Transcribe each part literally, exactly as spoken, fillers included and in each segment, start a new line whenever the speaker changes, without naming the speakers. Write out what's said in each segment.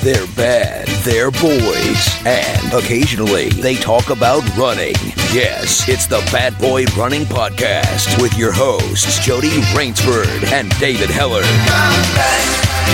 They're bad, they're boys, and occasionally they talk about running. Yes, it's the Bad Boy Running Podcast with your hosts, Jody Rainsford and David Heller.
Come back,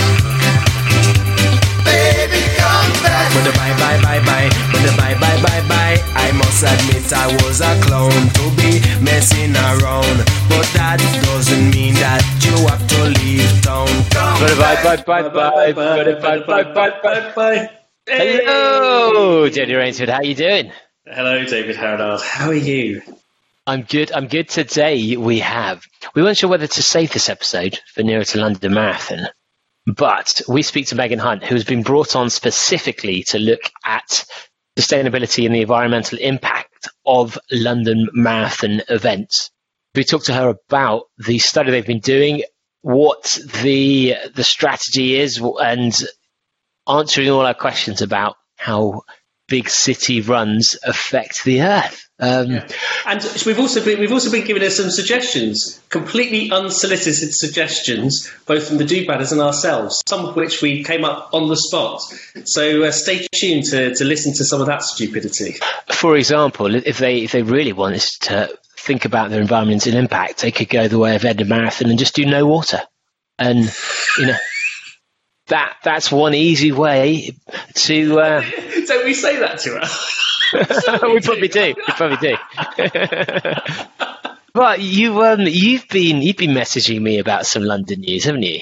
baby, come back.
With the bye, bye, bye, bye, with the bye, bye, bye, bye. I must admit I was a clown to be messing around, but that doesn't mean that you have to leave town. Come
bye, bye, bye, bye, bye, bye, bye, bye, bye, bye. Hello, Jody Rainsford. How you doing?
Hello, David Harold. How are you?
I'm good. I'm good. Today we have. We weren't sure whether to save this episode for Nearer to London Marathon, but we speak to Megan Hunt, who has been brought on specifically to look at sustainability and the environmental impact of London Marathon events. We talked to her about the study they've been doing, what the the strategy is, and answering all our questions about how big city runs affect the earth. Um,
yeah. And we've also been we've also been giving her some suggestions, completely unsolicited suggestions, both from the do-badders and ourselves, some of which we came up on the spot. So uh, stay tuned to, to listen to some of that stupidity.
For example, if they if they really wanted to think about their environmental impact, they could go the way of Edinburgh Marathon and just do no water. And you know that that's one easy way to. Uh,
Don't we say that to her?
we probably do. We probably do. But you, um, you've been you've been messaging me about some London news, haven't you?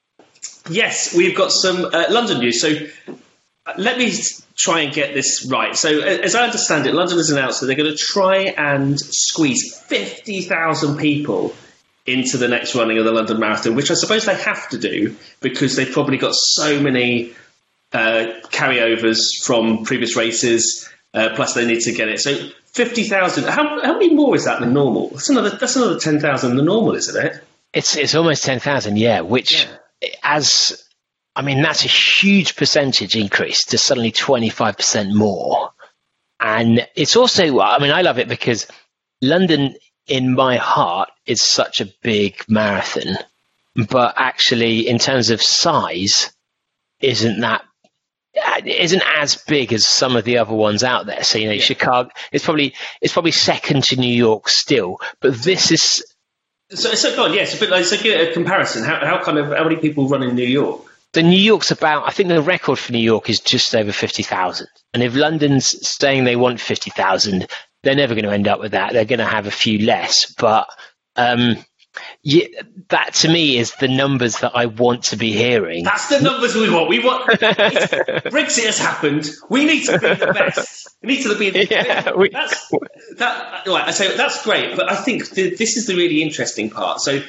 Yes, we've got some uh, London news. So uh, let me try and get this right. So uh, as I understand it, London has announced that they're going to try and squeeze fifty thousand people into the next running of the London Marathon, which I suppose they have to do because they've probably got so many uh, carryovers from previous races. Uh, plus, they need to get it. So, fifty thousand. How how many more is that than normal? That's another. That's another ten thousand than normal, isn't it?
It's it's almost ten thousand. Yeah. Which, yeah. as I mean, that's a huge percentage increase to suddenly twenty five percent more. And it's also. I mean, I love it because London, in my heart, is such a big marathon, but actually, in terms of size, isn't that. It isn't as big as some of the other ones out there. So, you know, yeah. Chicago, it's probably it's probably second to New York still, but this is.
So, so go on, yes, yeah, but like, so get a comparison. How, how kind of how many people run in New York?
The New York's about. I think the record for New York is just over fifty thousand. And if London's saying they want fifty thousand, they're never going to end up with that. They're going to have a few less, but. Um, Yeah, that to me is the numbers that I want to be hearing.
That's the numbers we want. We want Brexit has happened. We need to be the best. We need to be the
yeah,
best.
We,
that's that. Right, I say that's great, but I think the, this is the really interesting part. So,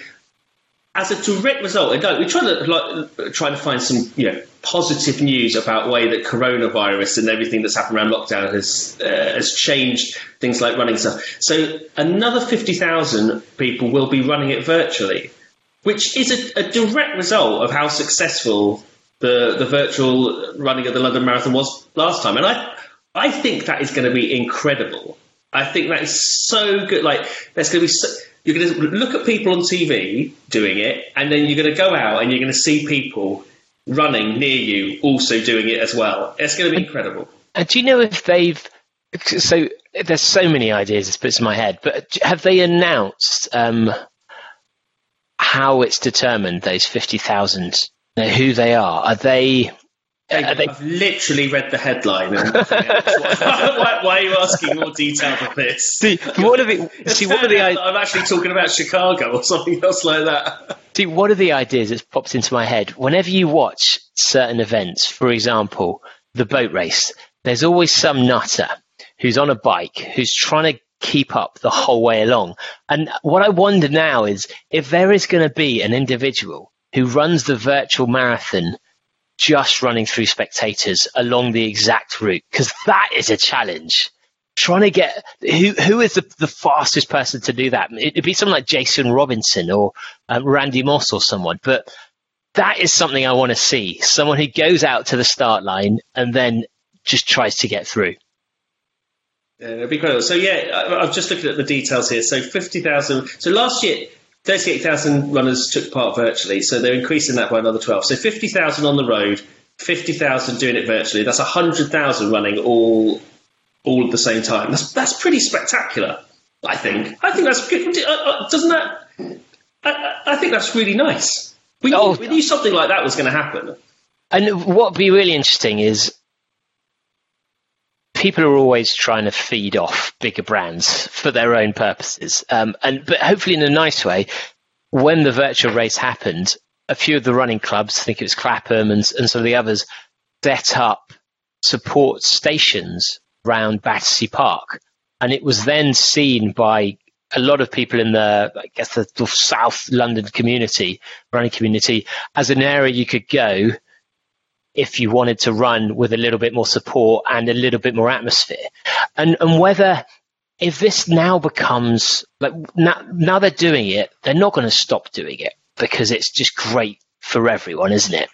as a direct result, we try to like, try to find some you know positive news about the way that coronavirus and everything that's happened around lockdown has uh, has changed things like running stuff. So another fifty thousand people will be running it virtually, which is a, a direct result of how successful the the virtual running of the London Marathon was last time. And I I think that is going to be incredible. I think that is so good. Like there's going to be so, you're going to look at people on T V doing it, and then you're going to go out and you're going to see people running near you also doing it as well. It's going to be incredible.
And do you know if they've so there's so many ideas this puts in my head, but have they announced um, how it's determined those fifty thousand, you know, who they are? Are they?
Are they... I've literally read the headline. And why, why are you asking more detail of this?
See, what are the? See, what are the?
I'm actually talking about Chicago or something else like that.
See, what are the ideas that's popped into my head? Whenever you watch certain events, for example, the boat race, there's always some nutter who's on a bike who's trying to keep up the whole way along. And what I wonder now is if there is going to be an individual who runs the virtual marathon just running through spectators along the exact route, because that is a challenge. Trying to get who who is the, the fastest person to do that? It'd be someone like Jason Robinson or um, Randy Moss or someone, but that is something I want to see. Someone who goes out to the start line and then just tries to get through.
Yeah, it'd be incredible. So yeah, I'm just looking at the details here. So fifty thousand. So last year, thirty-eight thousand runners took part virtually. So they're increasing that by another twelve. So fifty thousand on the road, fifty thousand doing it virtually. That's one hundred thousand running all all at the same time. That's that's pretty spectacular, I think. I think that's good. Doesn't that... I, I think that's really nice. We knew,
Oh.
we knew something like that was going to happen.
And what would be really interesting is people are always trying to feed off bigger brands for their own purposes. Um, and but hopefully in a nice way, when the virtual race happened, a few of the running clubs, I think it was Clapham and, and some of the others, set up support stations around Battersea Park. And it was then seen by a lot of people in the, I guess, the, the South London community, running community, as an area you could go if you wanted to run with a little bit more support and a little bit more atmosphere. And and whether, if this now becomes, like now, now they're doing it, they're not going to stop doing it because it's just great for everyone, isn't it?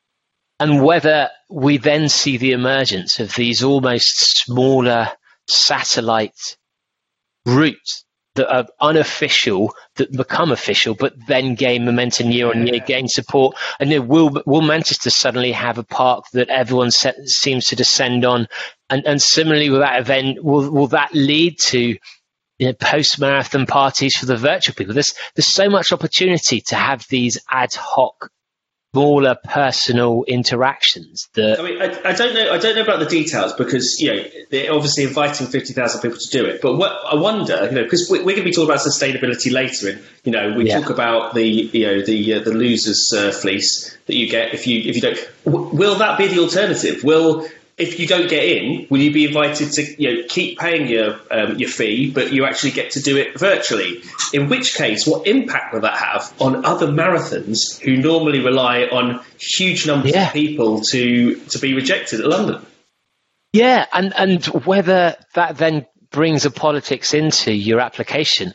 And whether we then see the emergence of these almost smaller satellite routes that are unofficial, that become official, but then gain momentum year on year, gain support. And then will will Manchester suddenly have a park that everyone se- seems to descend on? And, and similarly with that event, will will that lead to, you know, post-marathon parties for the virtual people? There's there's so much opportunity to have these ad hoc, smaller personal interactions that
I mean, I, I don't know. I don't know about the details because, you know, they're obviously inviting fifty thousand people to do it. But what I wonder, you know, because we, we're going to be talking about sustainability later, and you know, we
Yeah.
talk about the, you know, the uh, the losers uh, fleece that you get if you if you don't. W- will that be the alternative? Will if you don't get in, will you be invited to, you know, keep paying your um, your fee, but you actually get to do it virtually? In which case, what impact will that have on other marathons who normally rely on huge numbers
Yeah.
of people to to be rejected at London?
Yeah, and, and whether that then brings a politics into your application.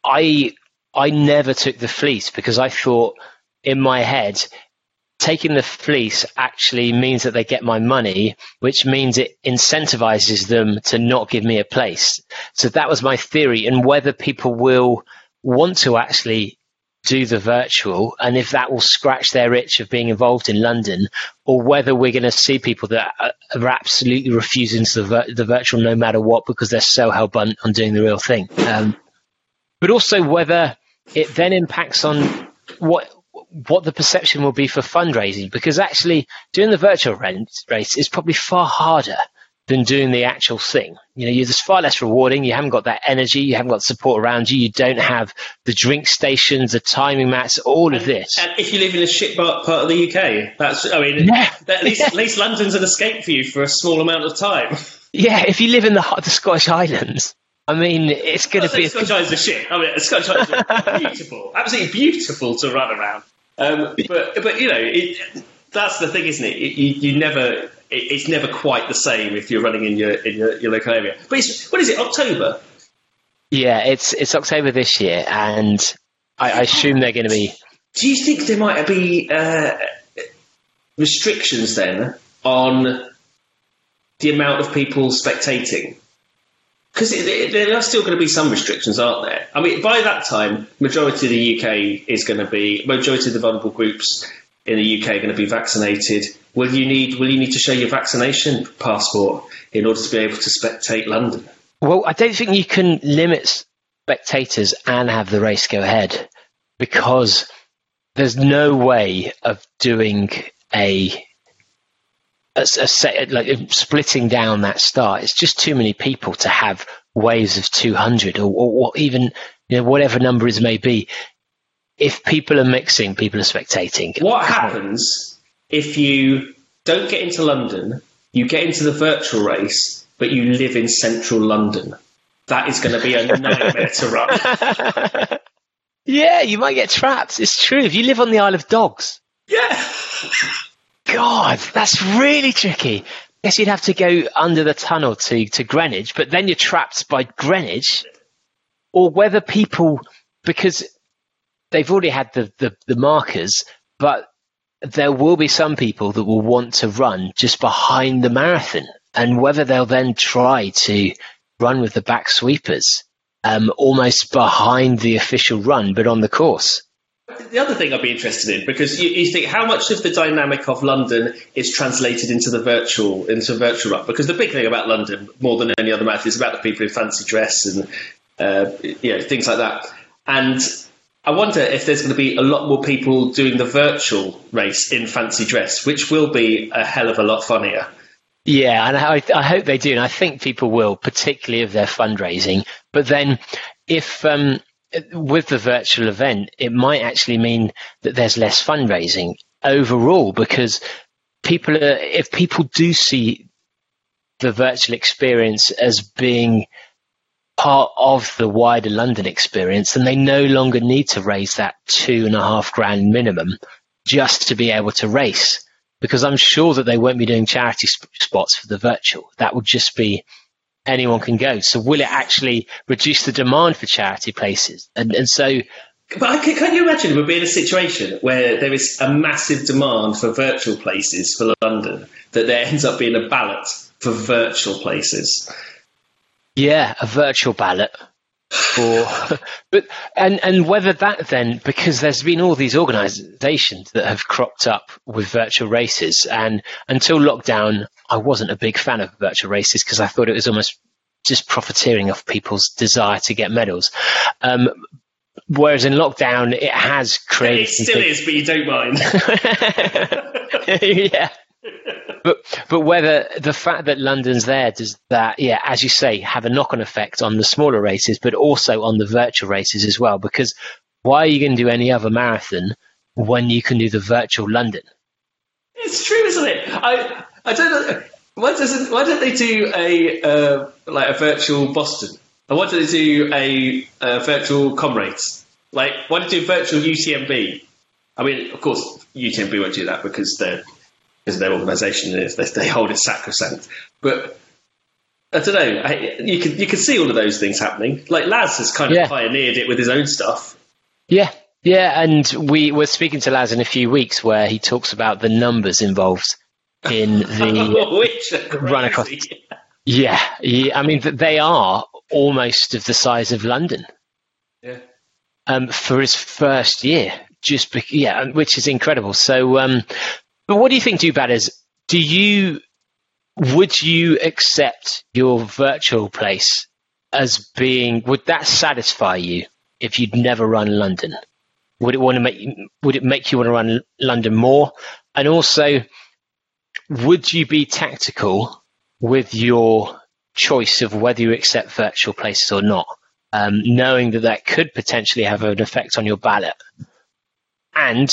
I I never took the fleece because I thought in my head, taking the fleece actually means that they get my money, which means it incentivizes them to not give me a place. So that was my theory, and whether people will want to actually do the virtual, and if that will scratch their itch of being involved in London, or whether we're going to see people that are, are absolutely refusing to the, vir- the virtual no matter what because they're so hell-bent on doing the real thing. Um, but also whether it then impacts on what what the perception will be for fundraising, because actually doing the virtual race is probably far harder than doing the actual thing. You know, you're just far less rewarding. You haven't got that energy. You haven't got support around you. You don't have the drink stations, the timing mats, all of this.
And if you live in a shit part part of the U K, that's, I mean,
Yeah.
at least at least London's an escape for you for a small amount of time.
Yeah, if you live in the, the Scottish Highlands, I mean, it's going to be...
Scottish Islands are shit. I mean, Scottish Islands are beautiful, absolutely beautiful to run around. Um, but but you know, it, that's the thing, isn't it? it you, you never, it, it's never quite the same if you're running in your in your, your local area. But it's, what is it? October?
Yeah, it's it's October this year, and I, I assume they're going to be...
Do you think there might be uh, restrictions then on the amount of people spectating? Because there are still going to be some restrictions, aren't there? I mean, by that time, majority of the U K is going to be, majority of the vulnerable groups in the U K are going to be vaccinated. Will you need, will you need to show your vaccination passport in order to be able to spectate London?
Well, I don't think you can limit spectators and have the race go ahead, because there's no way of doing a... A, a set, like splitting down that start. It's just too many people to have waves of two hundred or, or, or even, you know, whatever number it may be. If people are mixing, people are spectating.
What happens if you don't get into London, you get into the virtual race, but you live in central London? That is going to be a nightmare to run.
Yeah, you might get trapped. It's true. If you live on the Isle of Dogs.
Yeah.
God, that's really tricky. I guess you'd have to go under the tunnel to, to Greenwich, but then you're trapped by Greenwich. Or whether people, because they've already had the, the, the markers, but there will be some people that will want to run just behind the marathon, and whether they'll then try to run with the back sweepers, um, almost behind the official run, but on the course.
the other thing I'd be interested in, because you, you think how much of the dynamic of London is translated into the virtual into virtual run? Because the big thing about London, more than any other marathon, is about the people in fancy dress and uh, you know, things like that. And I wonder if there's going to be a lot more people doing the virtual race in fancy dress, which will be a hell of a lot funnier.
Yeah, and I, I hope they do, and I think people will, particularly if they're fundraising. But then, if um, with the virtual event, it might actually mean that there's less fundraising overall, because people are, if people do see the virtual experience as being part of the wider London experience, then they no longer need to raise that two and a half grand minimum just to be able to race. Because I'm sure that they won't be doing charity sp- spots for the virtual. That would just be anyone can go. So will it actually reduce the demand for charity places? And, and so...
But I can, can you imagine we'll be in a situation where there is a massive demand for virtual places for London, that there ends up being a ballot for virtual places?
Yeah, a virtual ballot. Or, but and and whether that then, because there's been all these organisations that have cropped up with virtual races, and until lockdown, I wasn't a big fan of virtual races because I thought it was almost just profiteering off people's desire to get medals. Um, whereas in lockdown, it has created.
It still is, but you don't mind.
Yeah. But but whether the fact that London's there does that, yeah, as you say, have a knock-on effect on the smaller races, but also on the virtual races as well. Because why are you going to do any other marathon when you can do the virtual London?
It's true, isn't it? I I don't know. Why doesn't why don't they do a uh, like a virtual Boston? Or why don't they do a, a virtual Comrades? Like why don't they do virtual U T M B? I mean, of course, U T M B won't do that because they're because their organisation is they, they hold it sacrosanct. But I don't know. I, you can you can see all of those things happening. Like Laz has kind of
yeah.
pioneered it with his own stuff.
Yeah, yeah, and we were speaking to Laz in a few weeks where he talks about the numbers involved in the
Which
run across. Yeah, yeah, I mean they are almost of the size of London.
Yeah.
Um, for his first year, just be, yeah, which is incredible. So. Um, But what do you think, Dubad, is do you would you accept your virtual place as being, would that satisfy you if you'd never run London? Would it want to make would it make you want to run London more? And also, would you be tactical with your choice of whether you accept virtual places or not, um, knowing that that could potentially have an effect on your ballot? And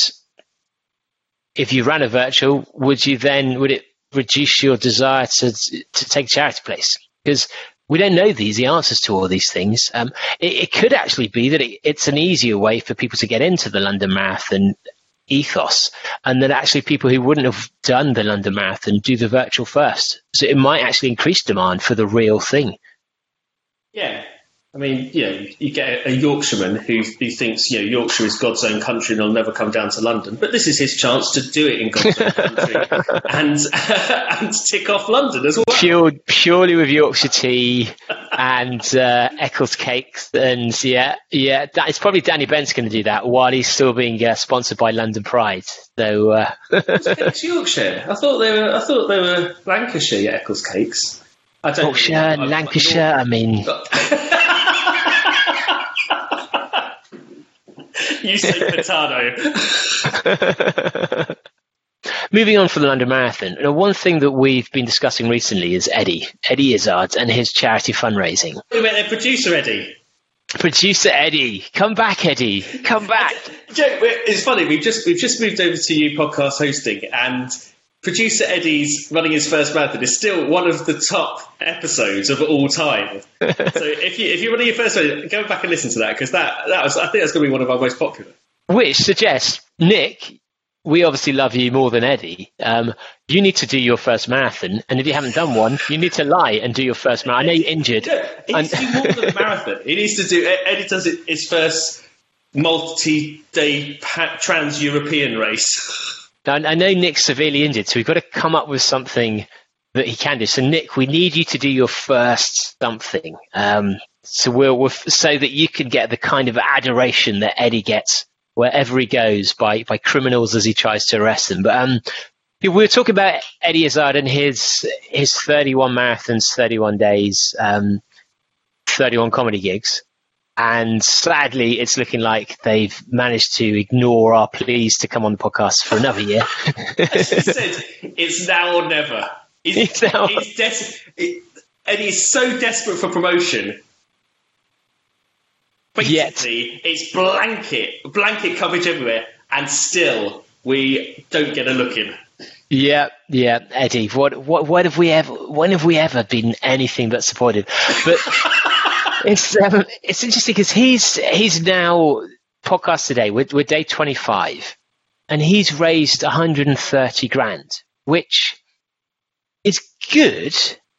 if you ran a virtual, would you then, would it reduce your desire to to take charity place? Because we don't know these, the answers to all these things. Um, it, it could actually be that it, it's an easier way for people to get into the London Marathon ethos, and that actually people who wouldn't have done the London Marathon do the virtual first. So it might actually increase demand for the real thing.
Yeah. I mean, you know, you get a Yorkshireman who, who thinks, you know, Yorkshire is God's own country and he'll never come down to London. But this is his chance to do it in God's own country and and tick off London as well.
Pure, purely with Yorkshire tea and uh, Eccles cakes. And yeah, yeah, that, it's probably Danny Bent's going to do that while he's still being uh, sponsored by London Pride. So uh...
it's Yorkshire. I thought they were. I thought they were Lancashire. Yeah, Eccles cakes. I don't
Yorkshire,
know.
Lancashire. I mean.
You say potato.
Moving on from the London Marathon, now one thing that we've been discussing recently is Eddie, Eddie Izzard and his charity fundraising.
Wait a minute, producer Eddie.
Producer Eddie, come back, Eddie, come back.
Joe, it's funny. We've just we've just moved over to you podcast hosting, and producer Eddie's running his first marathon is still one of the top episodes of all time. So if you if you're running your first marathon, go back and listen to that because that that was I think that's going to be one of our most popular. Which
suggests, Nick, we obviously love you more than Eddie. Um, you need to do your first marathon, and if you haven't done one, you need to lie and do your first marathon. I know you're injured.
Yeah, he needs to do more than a marathon. He needs to do. Eddie does it, his first multi-day trans-European race.
Now, I know Nick's severely injured, so we've got to come up with something that he can do. So, Nick, we need you to do your first something, um, so we'll, we'll so that you can get the kind of adoration that Eddie gets wherever he goes by by criminals as he tries to arrest them. But um, we were talking about Eddie Izzard and his his thirty-one marathons, thirty-one days, um, thirty-one comedy gigs. And sadly, it's looking like they've managed to ignore our pleas to come on the podcast for another year.
As you said, it's now or never. It's,
It's now-
it's des- it, and he's so desperate for promotion. Basically, it's blanket, blanket coverage everywhere, and still we don't get a look in.
Yeah, yeah, Eddie. What, what, what have we ever? When have we ever been anything but supported? But it's um, it's interesting because he's he's now podcast today. We're, we're day twenty-five, and he's raised one hundred thirty grand, which is good.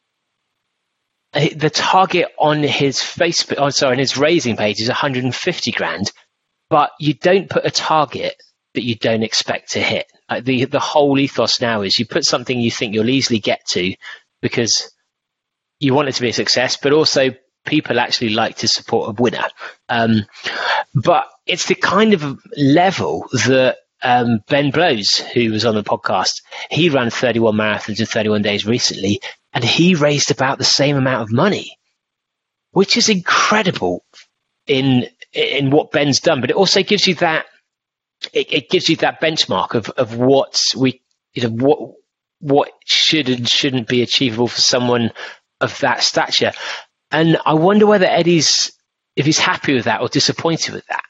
The target on his Facebook, oh, sorry, on his raising page is one hundred fifty grand, but you don't put a target that you don't expect to hit. Like the the whole ethos now is you put something you think you'll easily get to because you want it to be a success, but also people actually like to support a winner. Um, but it's the kind of level that um, Ben Blows, who was on the podcast, he ran thirty-one marathons in thirty-one days recently, and he raised about the same amount of money, which is incredible in in what Ben's done. But it also gives you that it, it gives you that benchmark of, of what we you know what what should and shouldn't be achievable for someone of that stature. And I wonder whether Eddie's if he's happy with that or disappointed with that.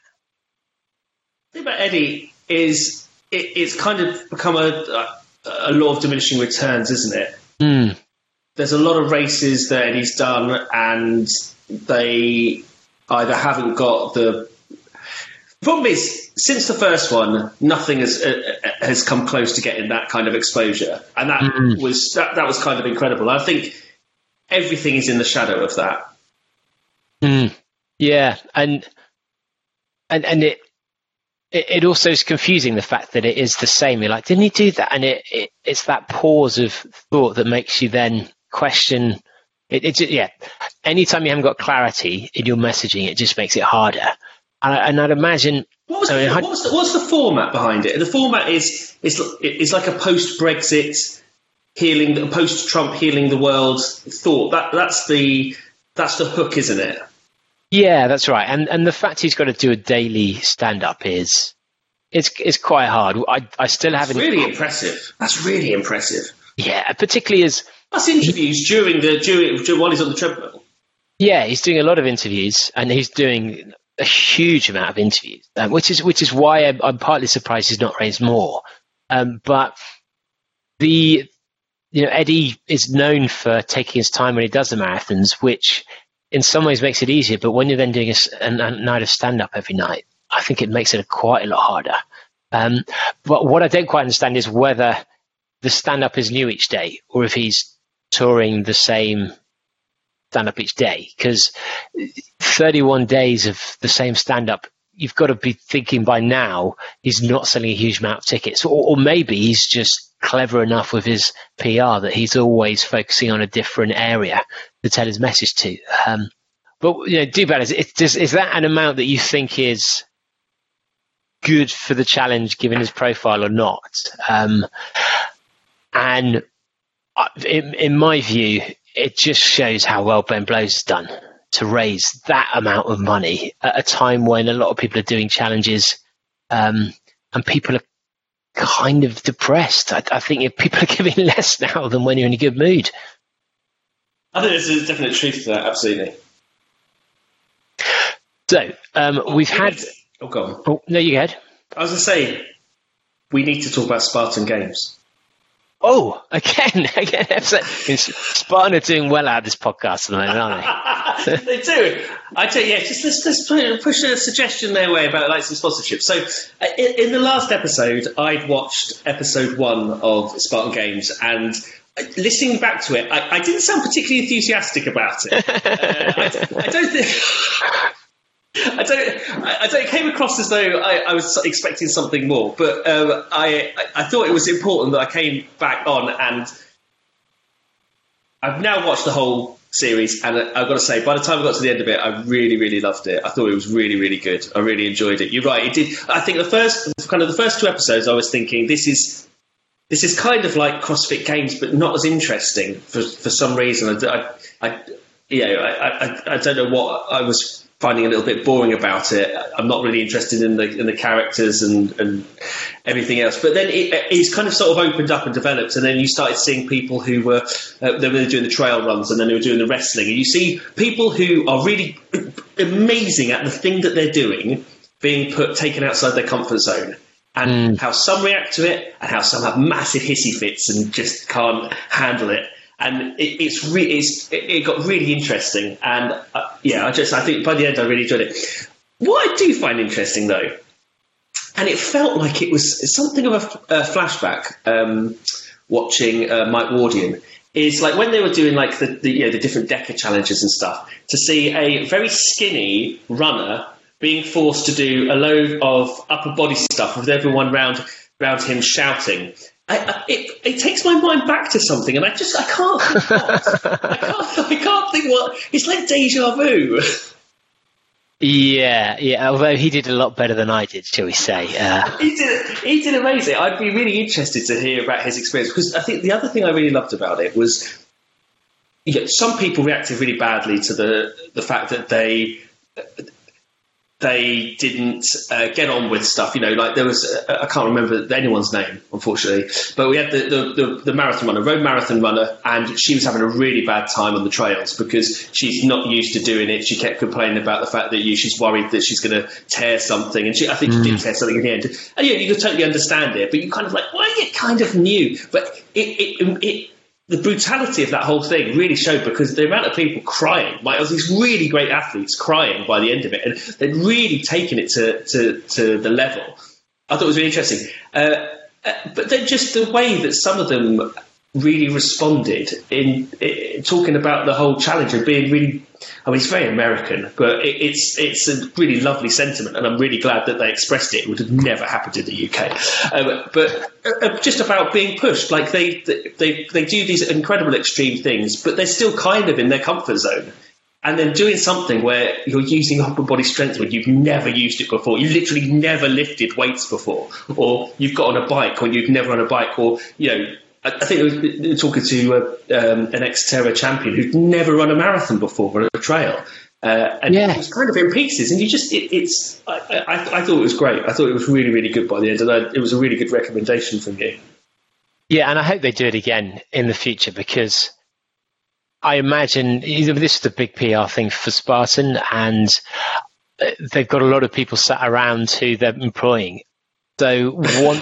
The thing about Eddie is it, it's kind of become a, a law of diminishing returns, isn't it?
Mm.
There's a lot of races that Eddie's done, and they either haven't got the. The problem is, since the first one, nothing has uh, has come close to getting that kind of exposure, and that
Mm.
was that, that was kind of incredible. I think everything is in the shadow of that.
Mm. Yeah, and and and it, it it also is confusing, the fact that it is the same. You're like, didn't he do that? And it, it it's that pause of thought that makes you then question. It, it yeah. Anytime you haven't got clarity in your messaging, it just makes it harder. And, I, and I'd imagine.
What was,
I mean,
the, what's, the, what's the format behind it? The format is is is like a post-Brexit healing, post-Trump healing the world thought. That that's the that's the hook, isn't it?
Yeah, that's right. And and the fact he's got to do a daily stand-up is it's it's quite hard. I I still
It's
haven't.
really impressive. That's really impressive.
Yeah, particularly as.
That's interviews during the during, during while he's on the treadmill.
Yeah, he's doing a lot of interviews, and he's doing a huge amount of interviews, um, which is which is why I'm, I'm partly surprised he's not raised more. Um, but the you know Eddie is known for taking his time when he does the marathons, which in some ways makes it easier. But when you're then doing a, a, a night of stand up every night, I think it makes it quite a lot harder. Um, but what I don't quite understand is whether the stand up is new each day, or if he's touring the same stand up each day, because thirty-one days of the same stand up, you've got to be thinking by now he's not selling a huge amount of tickets, or, or maybe he's just clever enough with his P R that he's always focusing on a different area to tell his message to. Um, but you know, do better. Is, is, is that an amount that you think is good for the challenge given his profile or not? Um, and in, in my view, it just shows how well Ben Blows has done to raise that amount of money at a time when a lot of people are doing challenges, um, and people are kind of depressed. I, I think if people are giving less now than when you're in a good mood.
I think there's a definite truth to that. Absolutely.
So um, we've had.
Oh, go on.
Oh, no, you go ahead.
I was going to say, we need to talk about Spartan Games.
Oh, again, again. Spartan are doing well out of this podcast at the moment, aren't they?
They do. I tell you, yeah, just let's, let's push a suggestion their way about like some sponsorship. So, uh, in, in the last episode, I'd watched episode one of Spartan Games, and uh, listening back to it, I, I didn't sound particularly enthusiastic about it. Uh, I, I don't think. I don't. I don't. It came across as though I, I was expecting something more, but um, I, I thought it was important that I came back on, and I've now watched the whole series, and I've got to say, by the time I got to the end of it, I really, really loved it. I thought it was really, really good. I really enjoyed it. You're right. It did. I think the first, kind of the first two episodes, I was thinking this is this is kind of like CrossFit Games, but not as interesting for for some reason. I, I, I you know, I, I, I don't know what I was finding a little bit boring about it. I'm not really interested in the in the characters and, and everything else. But then it, it's kind of sort of opened up and developed, and then you started seeing people who were uh, they were doing the trail runs, and then they were doing the wrestling, and you see people who are really amazing at the thing that they're doing being put taken outside their comfort zone, and mm. how some react to it, and how some have massive hissy fits and just can't handle it. And it, it's re- it's, it, it got really interesting, and uh, yeah, I just I think by the end I really enjoyed it. What I do find interesting though, and it felt like it was something of a, a flashback. Um, watching uh, Mike Wardian is like when they were doing like the, the you know the different Deca challenges and stuff. To see a very skinny runner being forced to do a load of upper body stuff with everyone round round him shouting. I, I, it, it takes my mind back to something, and I just I can't think what. I can't I can't think what. It's like deja vu.
Yeah, yeah. Although he did a lot better than I did, shall we say? Uh...
He did. He did amazing. I'd be really interested to hear about his experience, because I think the other thing I really loved about it was, you know, some people reacted really badly to the the fact that they. They didn't uh, get on with stuff, you know, like there was, uh, I can't remember anyone's name, unfortunately, but we had the, the, the, the marathon runner, road marathon runner, and she was having a really bad time on the trails because she's not used to doing it. She kept complaining about the fact that you, she's worried that she's going to tear something, and she, I think she mm. did tear something in the end. And yeah, you could totally understand it, but you kind of like, well, you kind of knew, but it, it, it the brutality of that whole thing really showed, because the amount of people crying, like, there was these really great athletes crying by the end of it, and they'd really taken it to, to, to the level. I thought it was really interesting. Uh, uh, but then just the way that some of them really responded in, in talking about the whole challenge and being really, I mean, it's very American, but it, it's it's a really lovely sentiment, and I'm really glad that they expressed it. It would have never happened in the U K. Um, but uh, just about being pushed, like they, they they do these incredible extreme things, but they're still kind of in their comfort zone. And then doing something where you're using upper body strength when you've never used it before, you literally never lifted weights before, or you've got on a bike when you've never on a bike, or, you know, I think we were talking to uh, um, an ex-Terra champion who'd never run a marathon before on a trail. Uh, and yeah. It was kind of in pieces. And you just, it, it's, I, I, I thought it was great. I thought it was really, really good by the end. And I, it was a really good recommendation from you. Yeah,
and I hope they do it again in the future, because I imagine this is the big P R thing for Spartan, and they've got a lot of people sat around who they're employing. So once,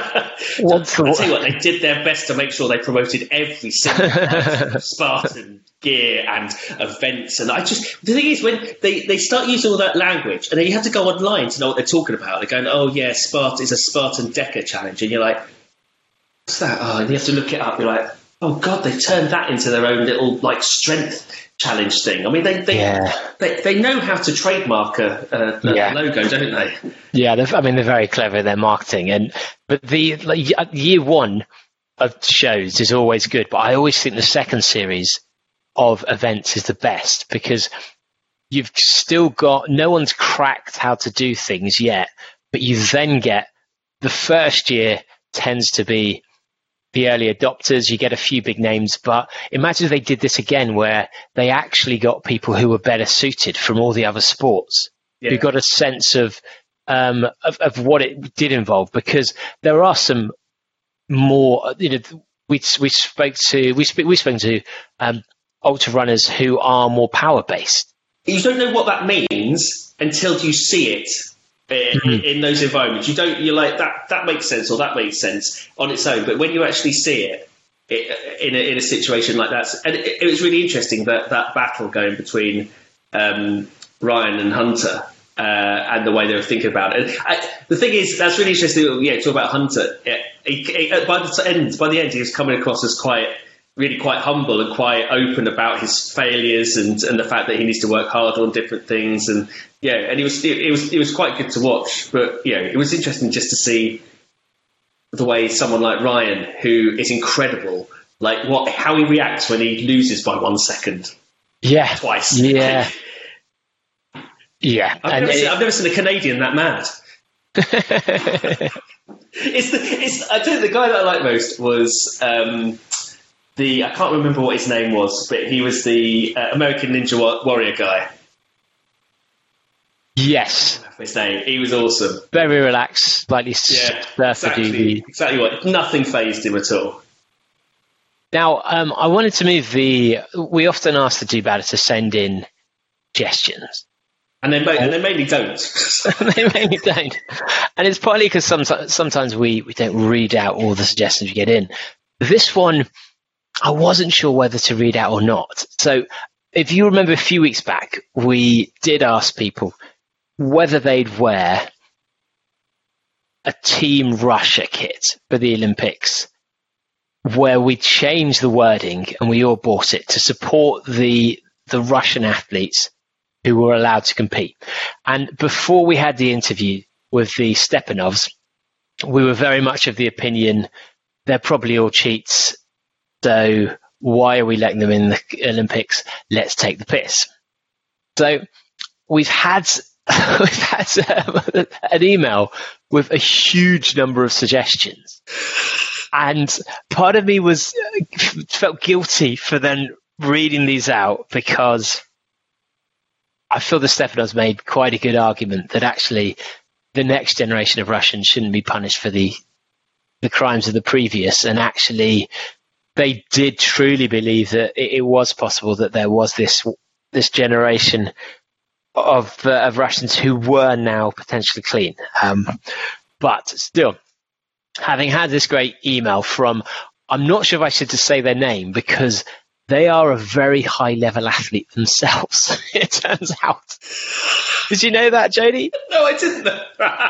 once
I'll tell you what, they did their best to make sure they promoted every single Spartan gear and events. And I just, the thing is, when they, they start using all that language, and then you have to go online to know what they're talking about. They're going, oh yeah, Spartan is a Spartan Deca challenge, and you're like, what's that? Oh, and you have to look it up. You're like, oh god, they turned that into their own little like strength challenge thing. I mean, they they yeah. they, they know how to trademark a, a, a yeah. logo, don't they?
Yeah, I mean, they're very clever in their marketing. And but the like, year one of shows is always good, but I always think the second series of events is the best, because you've still got, no one's cracked how to do things yet, but you then get, the first year tends to be the early adopters, you get a few big names, but imagine if they did this again where they actually got people who were better suited from all the other sports, yeah. who got a sense of, um, of of what it did involve, because there are some more, you know, we we spoke to we speak we spoke to um, ultra runners who are more power based.
You don't know what that means until you see it. In, mm-hmm. in those environments, you don't. You're like that. That makes sense, or that makes sense on its own. But when you actually see it, it in a, in a situation like that, and it, it was really interesting that that battle going between um, Ryan and Hunter, uh, and the way they were thinking about it. And I, the thing is, that's really interesting. Yeah, talk about Hunter. It, it, it, by the end, by the end, he was coming across as quite. really quite humble and quite open about his failures and, and the fact that he needs to work hard on different things. And yeah, and it was, it, it was, it was quite good to watch, but yeah, it was interesting just to see the way someone like Ryan, who is incredible, like what, how he reacts when he loses by one second.
Yeah.
Twice.
Yeah. Yeah.
I've,
And
never
it-
seen, I've never seen a Canadian that mad. It's the, it's, I tell you, the guy that I like most was um, the, I can't remember what his name was, but he was the uh, American Ninja Wa- Warrior guy.
yes.
His name. He was awesome.
Very relaxed, slightly
Yeah,
surfer
exactly,
duty.
exactly what. Nothing phased him at all.
Now, um, I wanted to move the. We often ask the do-badder to send in suggestions.
And they, ma- and they mainly don't.
They mainly don't. And it's partly because sometimes, sometimes we, we don't read out all the suggestions we get in. This one, I wasn't sure whether to read out or not. So if you remember a few weeks back, we did ask people whether they'd wear a Team Russia kit for the Olympics, where we changed the wording and we all bought it to support the the Russian athletes who were allowed to compete. And before we had the interview with the Stepanovs, we were very much of the opinion they're probably all cheats, so why are we letting them in the Olympics? Let's take the piss. So we've had we've had uh, an email with a huge number of suggestions, and part of me was felt guilty for then reading these out, because I feel the Stepanovs made quite a good argument that actually the next generation of Russians shouldn't be punished for the the crimes of the previous, and actually they did truly believe that it, it was possible that there was this this generation of uh, of Russians who were now potentially clean. Um, but still, having had this great email from, I'm not sure if I should just say their name, because they are a very high-level athlete themselves, it turns out. Did you know that, Jodie?
No, I didn't know that.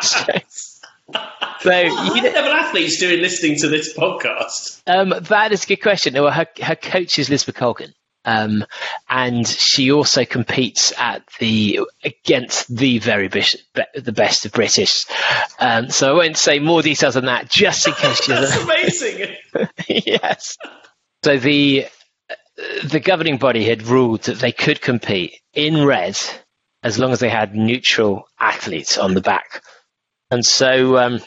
So,
What
you know,
high-level athletes doing listening to this podcast?
um, that is a good question. Well, her, her coach is Liz McColgan, um, and she also competes at the against the very best, the best of British. Um, so I won't say more details on that, just in case you're.
That's amazing.
Yes. So the the governing body had ruled that they could compete in red as long as they had neutral athletes on the back. And so um,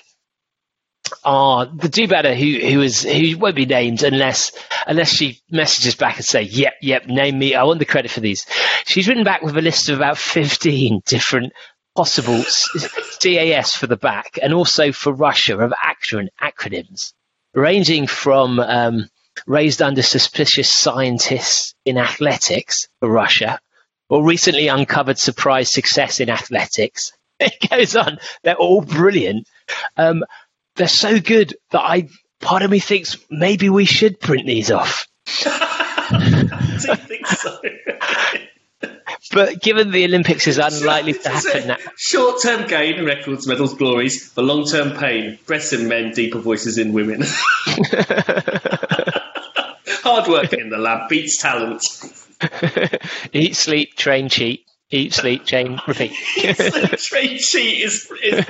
our, the do-badder, who, who, is, who won't be named unless unless she messages back and say, yep, yep, name me, I want the credit for these. She's written back with a list of about fifteen different possible C A S for the back, and also for Russia of acron- acronyms, ranging from... Um, raised under suspicious scientists in athletics for Russia, or recently uncovered surprise success in athletics. It goes on. They're all brilliant. Um, they're so good that I, part of me thinks maybe we should print these off.
Do you think so?
But given the Olympics is unlikely to happen now.
Short-term gain, records, medals, glories. For long-term pain, breasts in men, deeper voices in women. Hard work in the lab beats talent.
Eat, sleep, train, cheat. Eat, sleep, train, repeat.
Train cheat is... is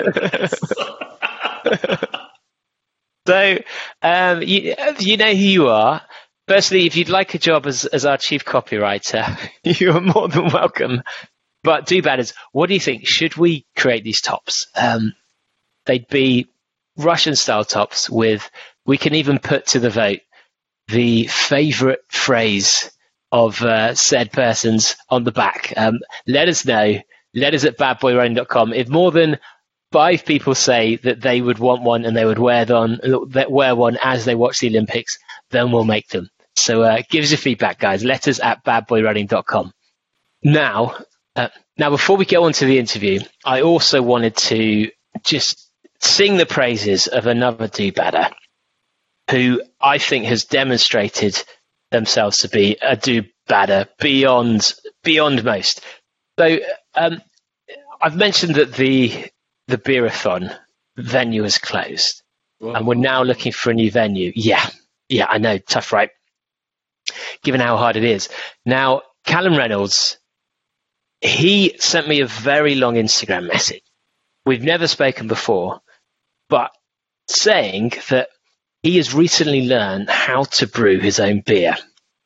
So, um, you, you know who you are. Firstly, if you'd like a job as, as our chief copywriter, you are more than welcome. But do-badders, what do you think? Should we create these tops? Um, they'd be Russian-style tops with, we can even put to the vote the favourite phrase of uh, said persons on the back. Um, let us know. Let us at bad boy running dot com. If more than five people say that they would want one and they would wear, them, wear one as they watch the Olympics, then we'll make them. So uh, give us your feedback, guys. Let us at bad boy running dot com. Now, uh, now, before we go on to the interview, I also wanted to just sing the praises of another do-badder who I think has demonstrated themselves to be a do-badder beyond beyond most. So um, I've mentioned that the the Beerathon venue is closed, Whoa. and we're now looking for a new venue. Yeah, yeah, I know, tough, right? Given how hard it is. Now, Callum Reynolds, he sent me a very long Instagram message. We've never spoken before, but saying that he has recently learned how to brew his own beer.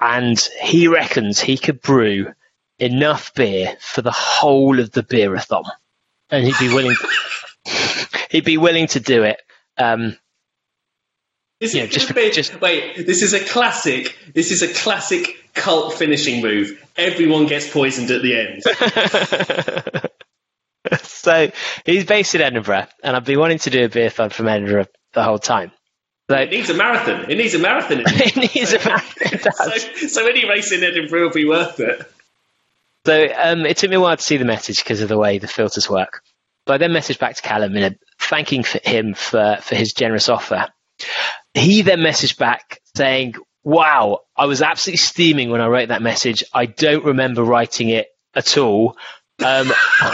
and he reckons he could brew enough beer for the whole of the beerathon, and he'd be willing. he'd be willing to do it. Um,
This
you know,
is
just,
be,
just
wait. This is a classic. This is a classic cult finishing move. Everyone gets poisoned at the end.
So he's based in Edinburgh, and I've been wanting to do a beer-thon from Edinburgh the whole time. So,
it needs a marathon. It needs a marathon.
it needs a marathon.
so, so any race in Edinburgh will be worth it.
So um, it took me a while to see the message because of the way the filters work. But I then messaged back to Callum, in a, thanking for him for, for his generous offer. He then messaged back saying, wow, I was absolutely steaming when I wrote that message. I don't remember writing it at all. Um,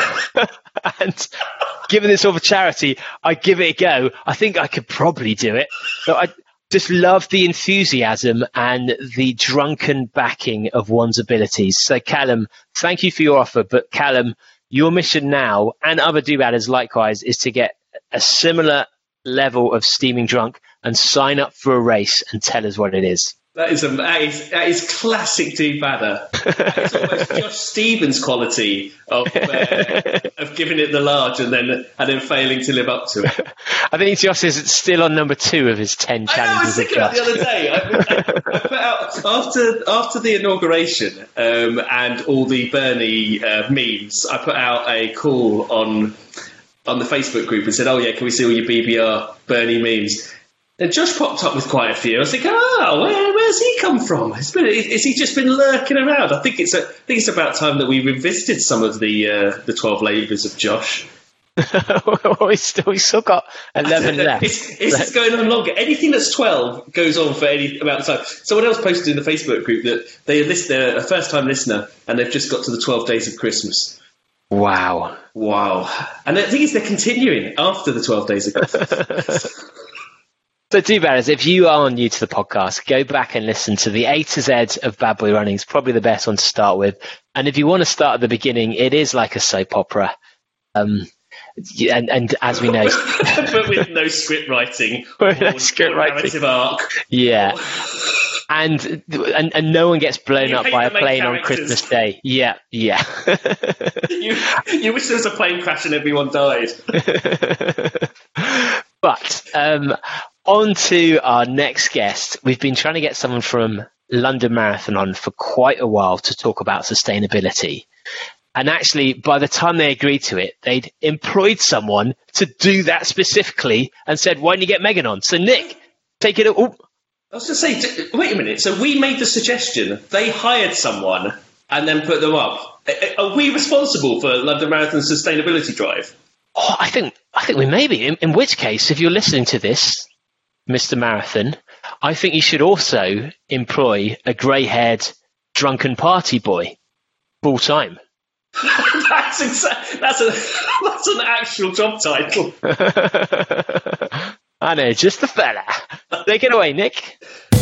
and given this all for charity, I give it a go. I think I could probably do it. So I just love the enthusiasm and the drunken backing of one's abilities. So Callum, thank you for your offer. But Callum, your mission now, and other do-badders likewise, is to get a similar level of steaming drunk and sign up for a race and tell us what it is.
That is a, that is that is classic do-badder. It's almost Josh Stevens quality of uh, of giving it the large and then and then failing to live up to it.
I think Josh is still on number two of his ten
I know. I was
challenges.
thinking about the other day. I, I, I put out after after the inauguration um, and all the Bernie uh, memes. I put out a call on on the Facebook group and said, "Oh yeah, can we see all your B B R Bernie memes?" And Josh popped up with quite a few. I was thinking, oh, where, where's he come from? It's been, is he just been lurking around? I think it's a, I think it's about time that we revisited some of the uh, the twelve labours of Josh.
we still we still got eleven left.
It's, it's just going on longer. Anything that's twelve goes on for any amount of time. Someone else posted in the Facebook group that they list, they're a first time listener and they've just got to the twelve days of Christmas.
Wow.
Wow. And the thing is, they're continuing after the twelve days of Christmas.
So, do-badders, if you are new to the podcast, go back and listen to the A to Z of Bad Boy Running. It's probably the best one to start with. And if you want to start at the beginning, it is like a soap opera. Um, and, and as we know...
but with no script writing.
With no
or,
script
or
writing.
narrative arc.
Yeah. And, and and no one gets blown
You
up
hate
by a
the main
plane on
characters.
Christmas Day. Yeah, yeah.
you, you wish there was a plane crash and everyone died.
But... Um, on to our next guest. We've been trying to get someone from London Marathon on for quite a while to talk about sustainability. And actually, by the time they agreed to it, they'd employed someone to do that specifically and said, why don't you get Megan on? So, Nick, take it. Oh.
I was going to say, wait a minute. So we made the suggestion. They hired someone and then put them up. Are we responsible for London Marathon sustainability drive?
Oh, I think I think we may be. In, in which case, if you're listening to this, Mister Marathon, I think you should also employ a grey-haired drunken party boy full time.
that's exa- that's a that's an actual job title.
I know, just the fella. Take it away, Nick.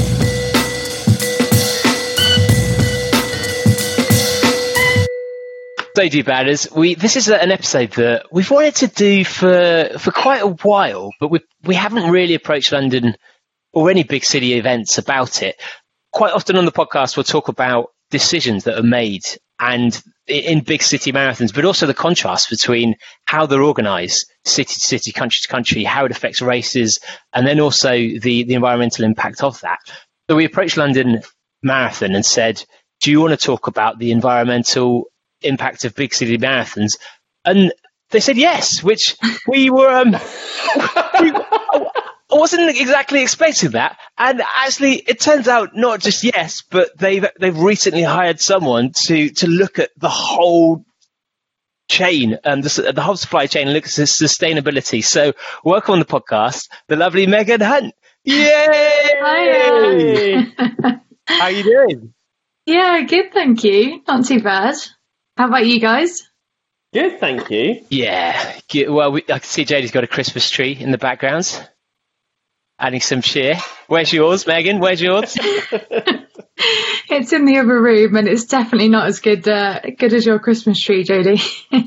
So, do-badders, we this is an episode that we've wanted to do for for quite a while, but we we haven't really approached London or any big city events about it. Quite often on the podcast, we'll talk about decisions that are made and in big city marathons, but also the contrast between how they're organised, city to city, country to country, how it affects races, and then also the the environmental impact of that. So we approached London Marathon and said, "Do you want to talk about the environmental impact of big city marathons?" And they said yes, which we were um we, I wasn't exactly expecting that. And actually it turns out not just yes, but they've they've recently hired someone to to look at the whole chain and the, the whole supply chain and look at sustainability. So welcome on the podcast, the lovely Megan Hunt. Yay!
Hiya.
How are you doing?
Yeah, good, thank you. Not too bad. How about you guys?
Good, thank you.
Yeah. Good. Well, we, I can see Jodie's got a Christmas tree in the background, adding some cheer. Where's yours, Megan? Where's yours?
It's in the other room, and it's definitely not as good uh, good as your Christmas tree, Jodie.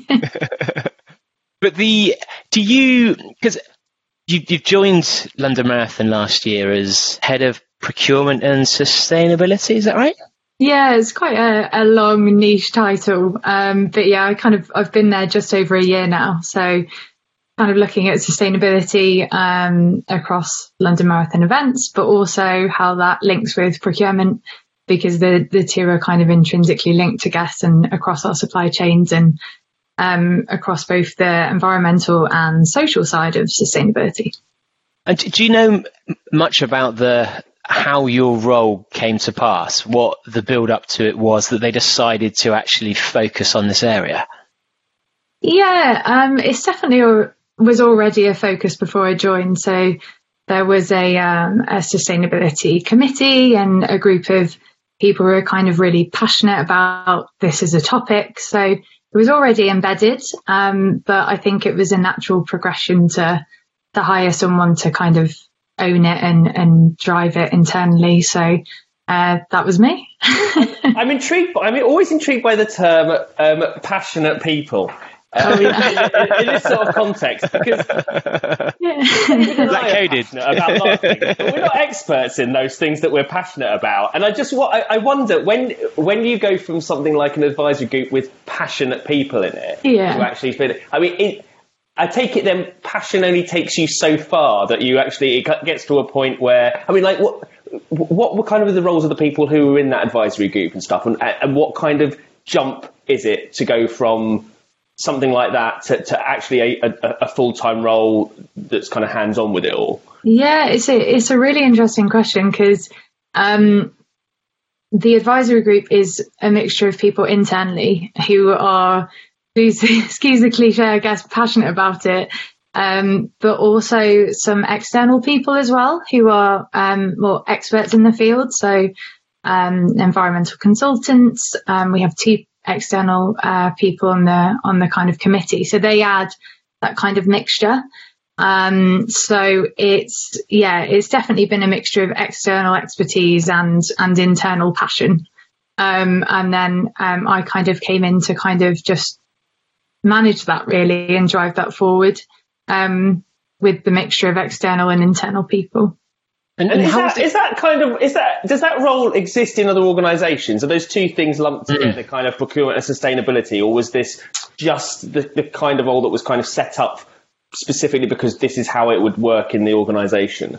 But the do you because you you joined London Marathon last year as head of procurement and sustainability? Is that right?
Yeah, it's quite a, a long niche title. Um, but yeah, I kind of, I've been there just over a year now. So kind of looking at sustainability um, across London Marathon events, but also how that links with procurement, because the, the two are kind of intrinsically linked, I guess, and across our supply chains and um, across both the environmental and social side of sustainability.
And do you know much about the how your role came to pass, what the build up to it was that they decided to actually focus on this area?
Yeah, um, it's definitely a, was already a focus before I joined. So there was a, um, a sustainability committee and a group of people who are kind of really passionate about this as a topic. So it was already embedded, um, but I think it was a natural progression to to hire someone to kind of own it and, and drive it internally. So uh, that was me.
I'm intrigued. I'm always intrigued by the term um, passionate people. Um, oh, yeah. in, in this sort of context, because
yeah.
That coded
about marketing, but we're not experts in those things that we're passionate about. And I just, what I, I wonder when when you go from something like an advisory group with passionate people in it,
yeah.
to actually feel it. I mean, it, I take it then passion only takes you so far that you actually it gets to a point where, I mean, like what what were kind of the roles of the people who were in that advisory group and stuff, and, and what kind of jump is it to go from something like that to, to actually a, a, a full-time role that's kind of hands-on with it all?
Yeah, it's a, it's a really interesting question, because um, the advisory group is a mixture of people internally who are, excuse the cliche, I guess, passionate about it, um, but also some external people as well who are um, more experts in the field. So um, environmental consultants, um, we have two external uh, people on the on the kind of committee, so they add that kind of mixture. Um, so it's yeah, it's definitely been a mixture of external expertise and and internal passion. Um, and then um, I kind of came in to kind of just manage that really and drive that forward um, with the mixture of external and internal people.
And, and is, that, is that kind of is that does that role exist in other organisations? Are those two things lumped together, kind of procurement and sustainability, or was this just the, the kind of role that was kind of set up specifically because this is how it would work in the organisation?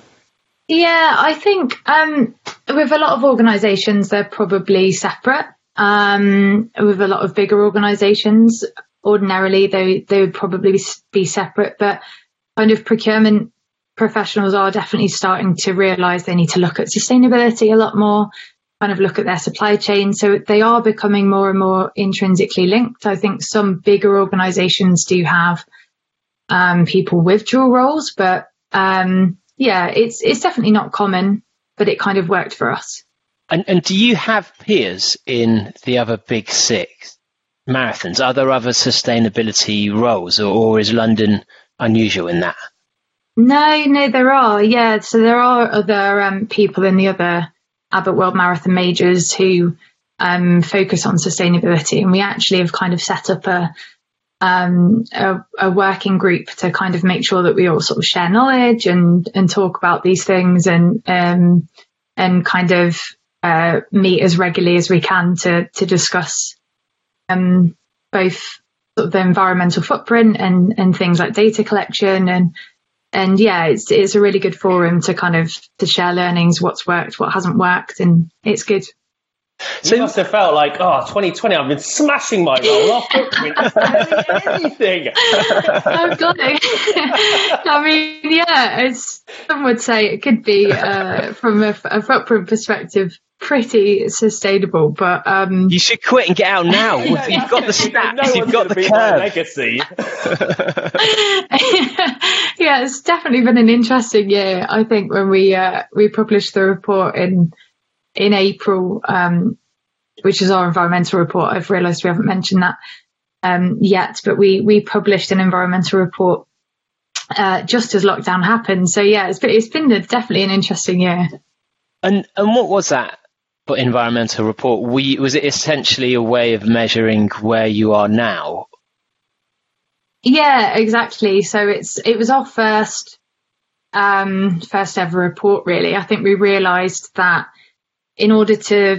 Yeah, I think um, with a lot of organisations, they're probably separate. Um, with a lot of bigger organisations, ordinarily they they would probably be separate, but kind of procurement professionals are definitely starting to realise they need to look at sustainability a lot more, kind of look at their supply chain. So they are becoming more and more intrinsically linked. I think some bigger organisations do have um, people with dual roles, but um, yeah, it's it's definitely not common, but it kind of worked for us.
And, and do you have peers in the other big six marathons? Are there other sustainability roles, or, or is London unusual in that?
No, no, there are. Yeah, so there are other um, people in the other Abbott World Marathon majors who um, focus on sustainability, and we actually have kind of set up a, um, a a working group to kind of make sure that we all sort of share knowledge and and talk about these things, and um, and kind of uh, meet as regularly as we can to to discuss um, both sort of the environmental footprint and and things like data collection and. And yeah, it's it's a really good forum to kind of to share learnings, what's worked, what hasn't worked, and it's good.
So you must have felt like, oh, twenty twenty, I've been smashing my role off anything.
Oh God! I mean, yeah, it's, some would say it could be uh, from a, a footprint perspective pretty sustainable, but um,
you should quit and get out now. Yeah, you've got the stats, no you've got the curve.
Legacy.
Yeah, it's definitely been an interesting year. I think when we uh, we published the report in in April, um, which is our environmental report. I've realised we haven't mentioned that um, yet, but we we published an environmental report uh, just as lockdown happened. So yeah, it's been, it's been a, definitely an interesting year.
And and what was that environmental report? We, was it essentially a way of measuring where you are now?
Yeah, exactly. So it's it was our first um, first ever report, really. I think we realised that in order to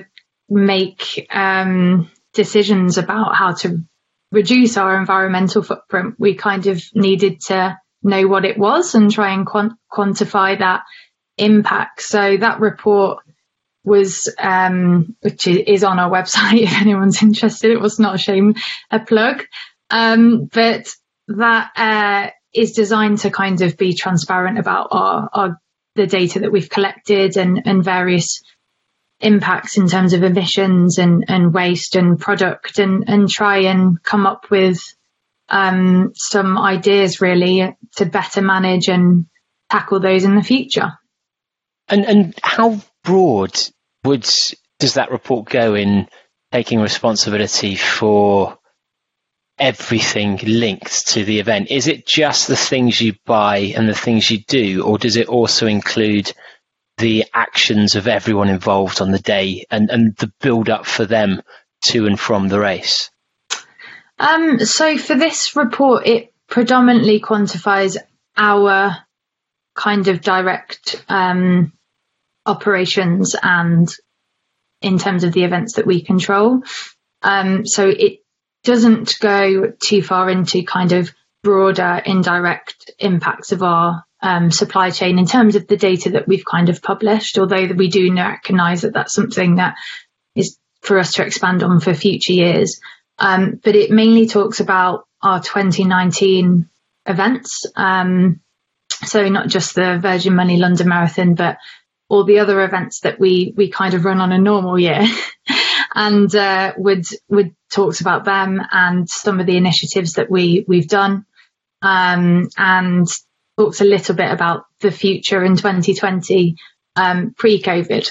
make um, decisions about how to reduce our environmental footprint, we kind of needed to know what it was and try and quant- quantify that impact. So that report was, um, which is on our website if anyone's interested. It was not a shame, a plug. Um, but that uh, is designed to kind of be transparent about our, our the data that we've collected and, and various impacts in terms of emissions and, and waste and product, and, and try and come up with um, some ideas really to better manage and tackle those in the future.
And and how broad would does that report go in taking responsibility for everything linked to the event? Is it just the things you buy and the things you do, or does it also include the actions of everyone involved on the day and, and the build up for them to and from the race?
Um, so for this report, it predominantly quantifies our kind of direct um, operations and in terms of the events that we control. Um, so it doesn't go too far into kind of broader indirect impacts of our um, supply chain in terms of the data that we've kind of published, although we do recognise that that's something that is for us to expand on for future years. Um, but it mainly talks about our twenty nineteen events. Um, so not just the Virgin Money London Marathon, but all the other events that we we kind of run on a normal year. and uh, would would talks about them and some of the initiatives that we we've done, um, and talks a little bit about the future in twenty twenty, um, pre-COVID.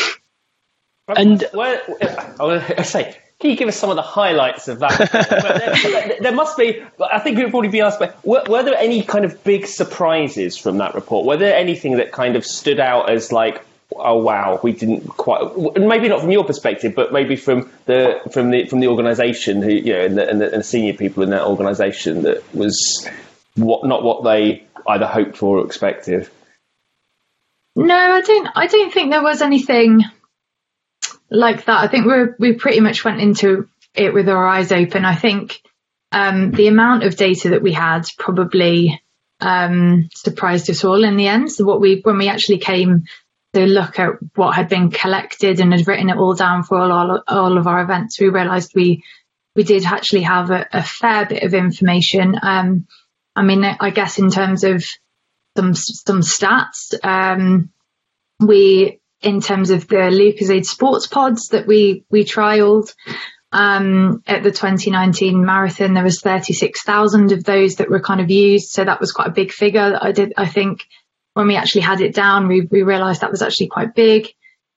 And where, I say, can you give us some of the highlights of that? there, there must be, I think it would probably be asked, but were, were there any kind of big surprises from that report? Were there anything that kind of stood out as like, oh wow, we didn't quite, maybe not from your perspective, but maybe from the from the from the organisation, who you know, and the, and the, and the senior people in that organisation, that was what not what they either hoped for or expected?
No, I don't. I don't think there was anything like that. I think we we pretty much went into it with our eyes open. I think um, the amount of data that we had probably um, surprised us all in the end. So what we when we actually came to look at what had been collected and had written it all down for all all, all of our events, we realised we we did actually have a, a fair bit of information. Um, I mean, I guess in terms of some some stats, um, we. in terms of the Lucozade sports pods that we we trialed um, at the twenty nineteen marathon, there was thirty-six thousand of those that were kind of used. So that was quite a big figure. That I did. I think when we actually had it down, we, we realised that was actually quite big.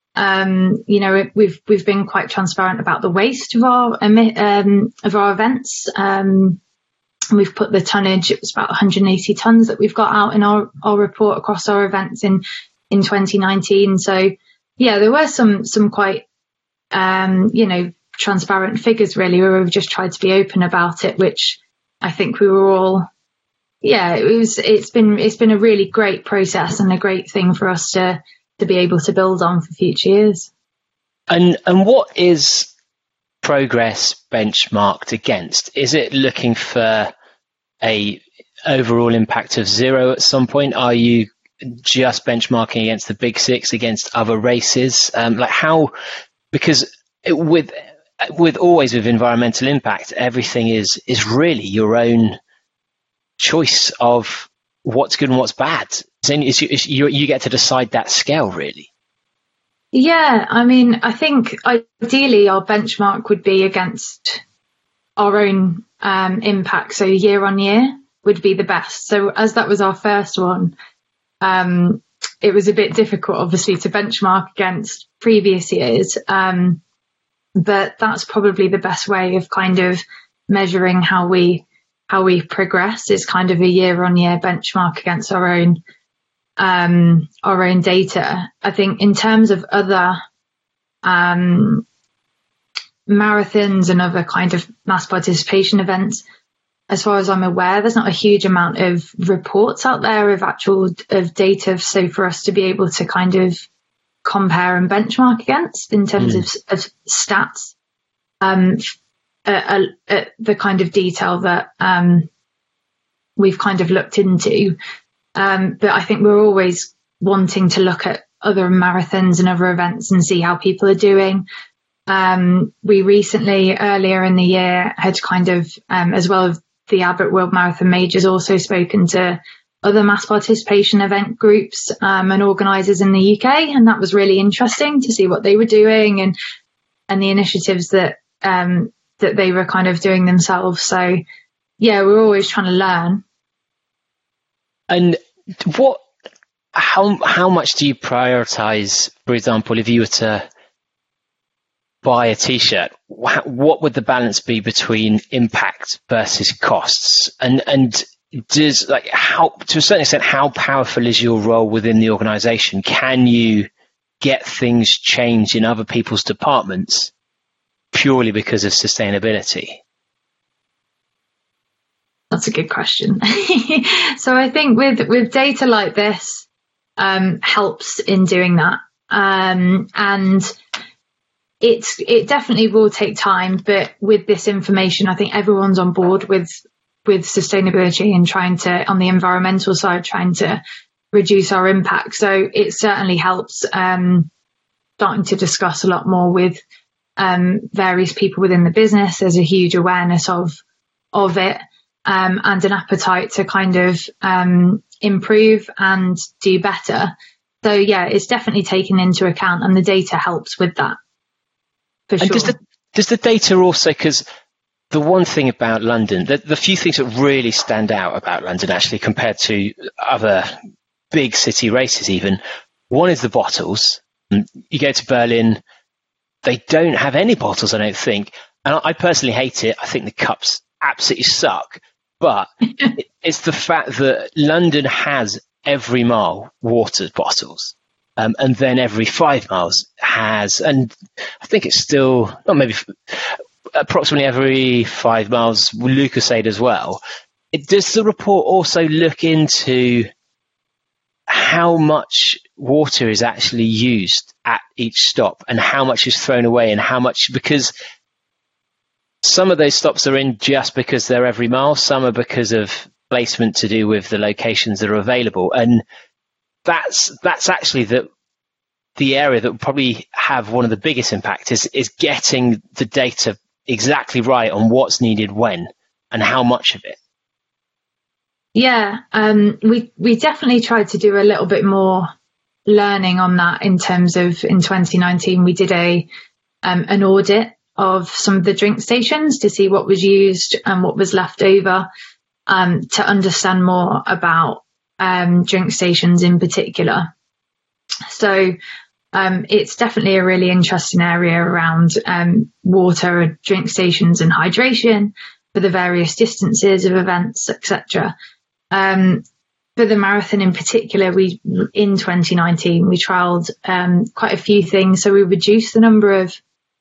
Um, you know, we've we've been quite transparent about the waste of our um, of our events. Um, we've put the tonnage. It was about one hundred eighty tons that we've got out in our, our report across our events in. in twenty nineteen. So yeah, there were some some quite um you know transparent figures really, where we've just tried to be open about it, which I think we were all yeah it was it's been it's been a really great process and a great thing for us to to be able to build on for future years.
And and what is progress benchmarked against? Is it looking for a overall impact of zero at some point? Are you just benchmarking against the big six, against other races? Um, like how, because it, with with always with environmental impact, everything is is really your own choice of what's good and what's bad. So it's, it's, you you get to decide that scale, really.
Yeah, I mean, I think ideally our benchmark would be against our own um, impact. So year on year would be the best. So as that was our first one, Um, it was a bit difficult, obviously, to benchmark against previous years, um, but that's probably the best way of kind of measuring how we how we progress, is kind of a year-on-year benchmark against our own um, our own data. I think in terms of other um, marathons and other kind of mass participation events, as far as I'm aware, there's not a huge amount of reports out there of actual of data. So for us to be able to kind of compare and benchmark against in terms mm. of, of stats, um, at, at the kind of detail that um, we've kind of looked into. Um, but I think we're always wanting to look at other marathons and other events and see how people are doing. Um, we recently, earlier in the year, had kind of, um, as well as the Abbott World Marathon Majors, also spoken to other mass participation event groups um, and organisers in the U K, and that was really interesting to see what they were doing and and the initiatives that um, that they were kind of doing themselves. So, yeah, we're always trying to learn.
And what, how how much do you prioritise? For example, if you were to buy a T-shirt, what would the balance be between impact versus costs? And and does, like, how, to a certain extent, how powerful is your role within the organisation? Can you get things changed in other people's departments purely because of sustainability?
That's a good question. So I think with with data like this, um, helps in doing that, um, and it's it definitely will take time. But with this information, I think everyone's on board with with sustainability and trying to, on the environmental side, trying to reduce our impact. So it certainly helps um, starting to discuss a lot more with um, various people within the business. There's a huge awareness of of it um, and an appetite to kind of um, improve and do better. So yeah, it's definitely taken into account, and the data helps with that. For
and
sure.
Does the, does the data also, because the one thing about London, the, the few things that really stand out about London actually compared to other big city races even, one is the bottles. You go to Berlin, they don't have any bottles, I don't think. And I, I personally hate it. I think the cups absolutely suck. But it, it's the fact that London has every mile water bottles. Um, and then every five miles has, and I think it's still, not maybe, approximately every five miles, Lucozade as well. It, does the report also look into how much water is actually used at each stop and how much is thrown away and how much, because some of those stops are in just because they're every mile, some are because of placement to do with the locations that are available. And that's that's actually the the area that will probably have one of the biggest impact is, is getting the data exactly right on what's needed when and how much of it.
Yeah, um, we we definitely tried to do a little bit more learning on that in terms of, in twenty nineteen, we did a um, an audit of some of the drink stations to see what was used and what was left over, um, to understand more about um, drink stations in particular. So um, it's definitely a really interesting area around um, water, drink stations and hydration for the various distances of events, et cetera. Um, for the marathon in particular, we in twenty nineteen, we trialled um, quite a few things. So we reduced the number of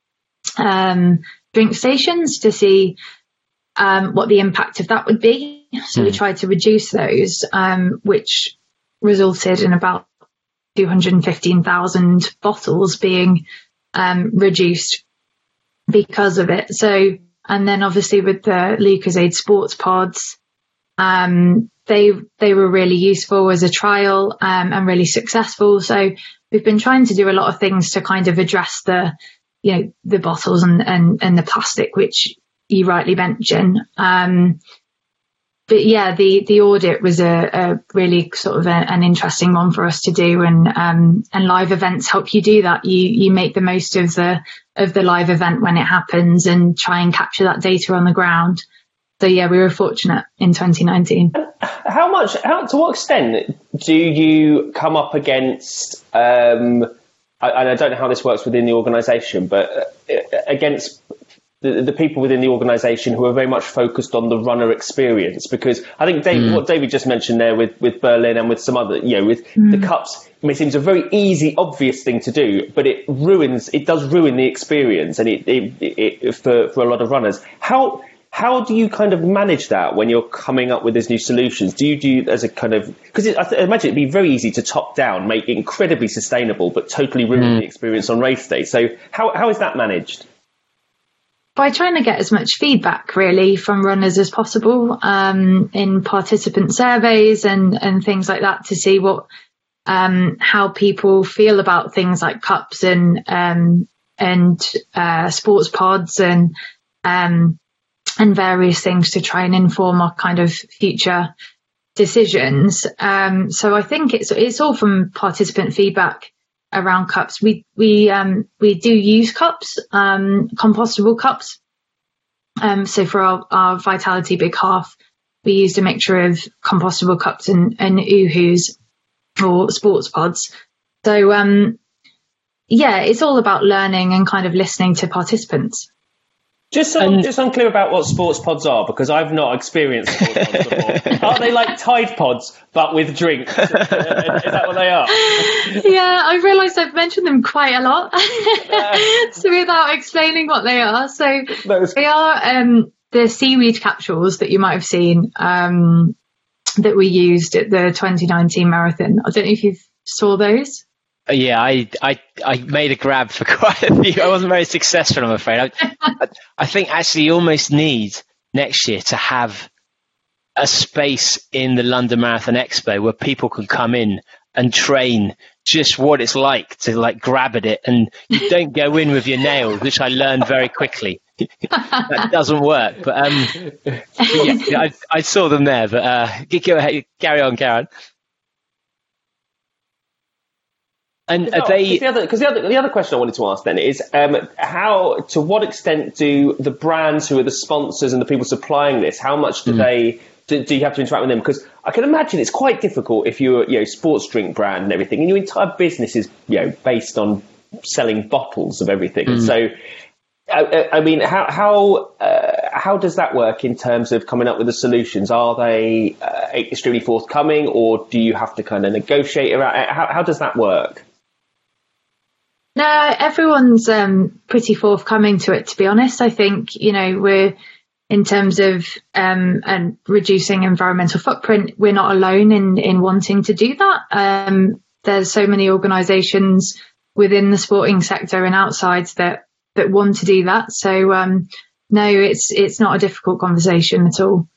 um, drink stations to see um, what the impact of that would be. So mm. we tried to reduce those, um, which resulted in about two hundred fifteen thousand bottles being um, reduced because of it. So, and then obviously with the Lucozade sports pods, um, they they were really useful as a trial um, and really successful. So we've been trying to do a lot of things to kind of address the, you know, the bottles and, and, and the plastic, which you rightly mentioned. Um, but yeah, the, the audit was a, a really sort of a, an interesting one for us to do, and um, and live events help you do that. You you make the most of the of the live event when it happens and try and capture that data on the ground. So yeah, we were fortunate in twenty nineteen.
How much? How to what extent do you come up against? Um, I, and I don't know how this works within the organisation, but against the, the people within the organisation who are very much focused on the runner experience, because I think Dave, mm. what David just mentioned there with, with Berlin and with some other, you know, with mm. the cups, I mean, it seems a very easy, obvious thing to do, but it ruins, it does ruin the experience, and it, it, it for for a lot of runners. How how do you kind of manage that when you're coming up with these new solutions? Do you do as a kind of, because I th- imagine it'd be very easy to top down, make it incredibly sustainable, but totally ruin mm. the experience on race day. So how how is that managed?
By trying to get as much feedback really from runners as possible um, in participant surveys and, and things like that to see what um, how people feel about things like cups and um, and uh, sports pods and um, and various things to try and inform our kind of future decisions. Um, so I think it's it's all from participant feedback around cups. We we um, we do use cups, um, compostable cups. Um, so for our, our Vitality Big Half, we used a mixture of compostable cups and, and Oohoos or sports pods. So um, yeah, it's all about learning and kind of listening to participants.
Just so I'm just unclear about what sports pods are, because I've not experienced sports pods before. Are they like Tide Pods, but with drinks? Is that what they are?
Yeah, I realise I've mentioned them quite a lot. So without explaining what they are. So was... they are um, the seaweed capsules that you might have seen um, that we used at the twenty nineteen marathon. I don't know if you saw those.
Yeah, I, I I made a grab for quite a few. I wasn't very successful, I'm afraid. I, I think actually you almost need next year to have a space in the London Marathon Expo where people can come in and train just what it's like to like grab at it, and you don't go in with your nails, which I learned very quickly. That doesn't work. But um, yeah, I, I saw them there. But uh, go ahead, carry on, Karen. And
no,
they,
the other, because the other, the other question I wanted to ask then is um, how, to what extent do the brands who are the sponsors and the people supplying this, how much do mm. they, do, do you have to interact with them? Because I can imagine it's quite difficult if you're, you know, sports drink brand and everything, and your entire business is, you know, based on selling bottles of everything. Mm. So, I, I mean, how how uh, how does that work in terms of coming up with the solutions? Are they uh, extremely forthcoming, or do you have to kind of negotiate around? How how does that work?
No, everyone's um, pretty forthcoming to it, to be honest. I think, you know, we're, in terms of um, and reducing environmental footprint, we're not alone in, in wanting to do that. Um, there's so many organisations within the sporting sector and outside that, that want to do that. So, um, no, it's it's not a difficult conversation at all.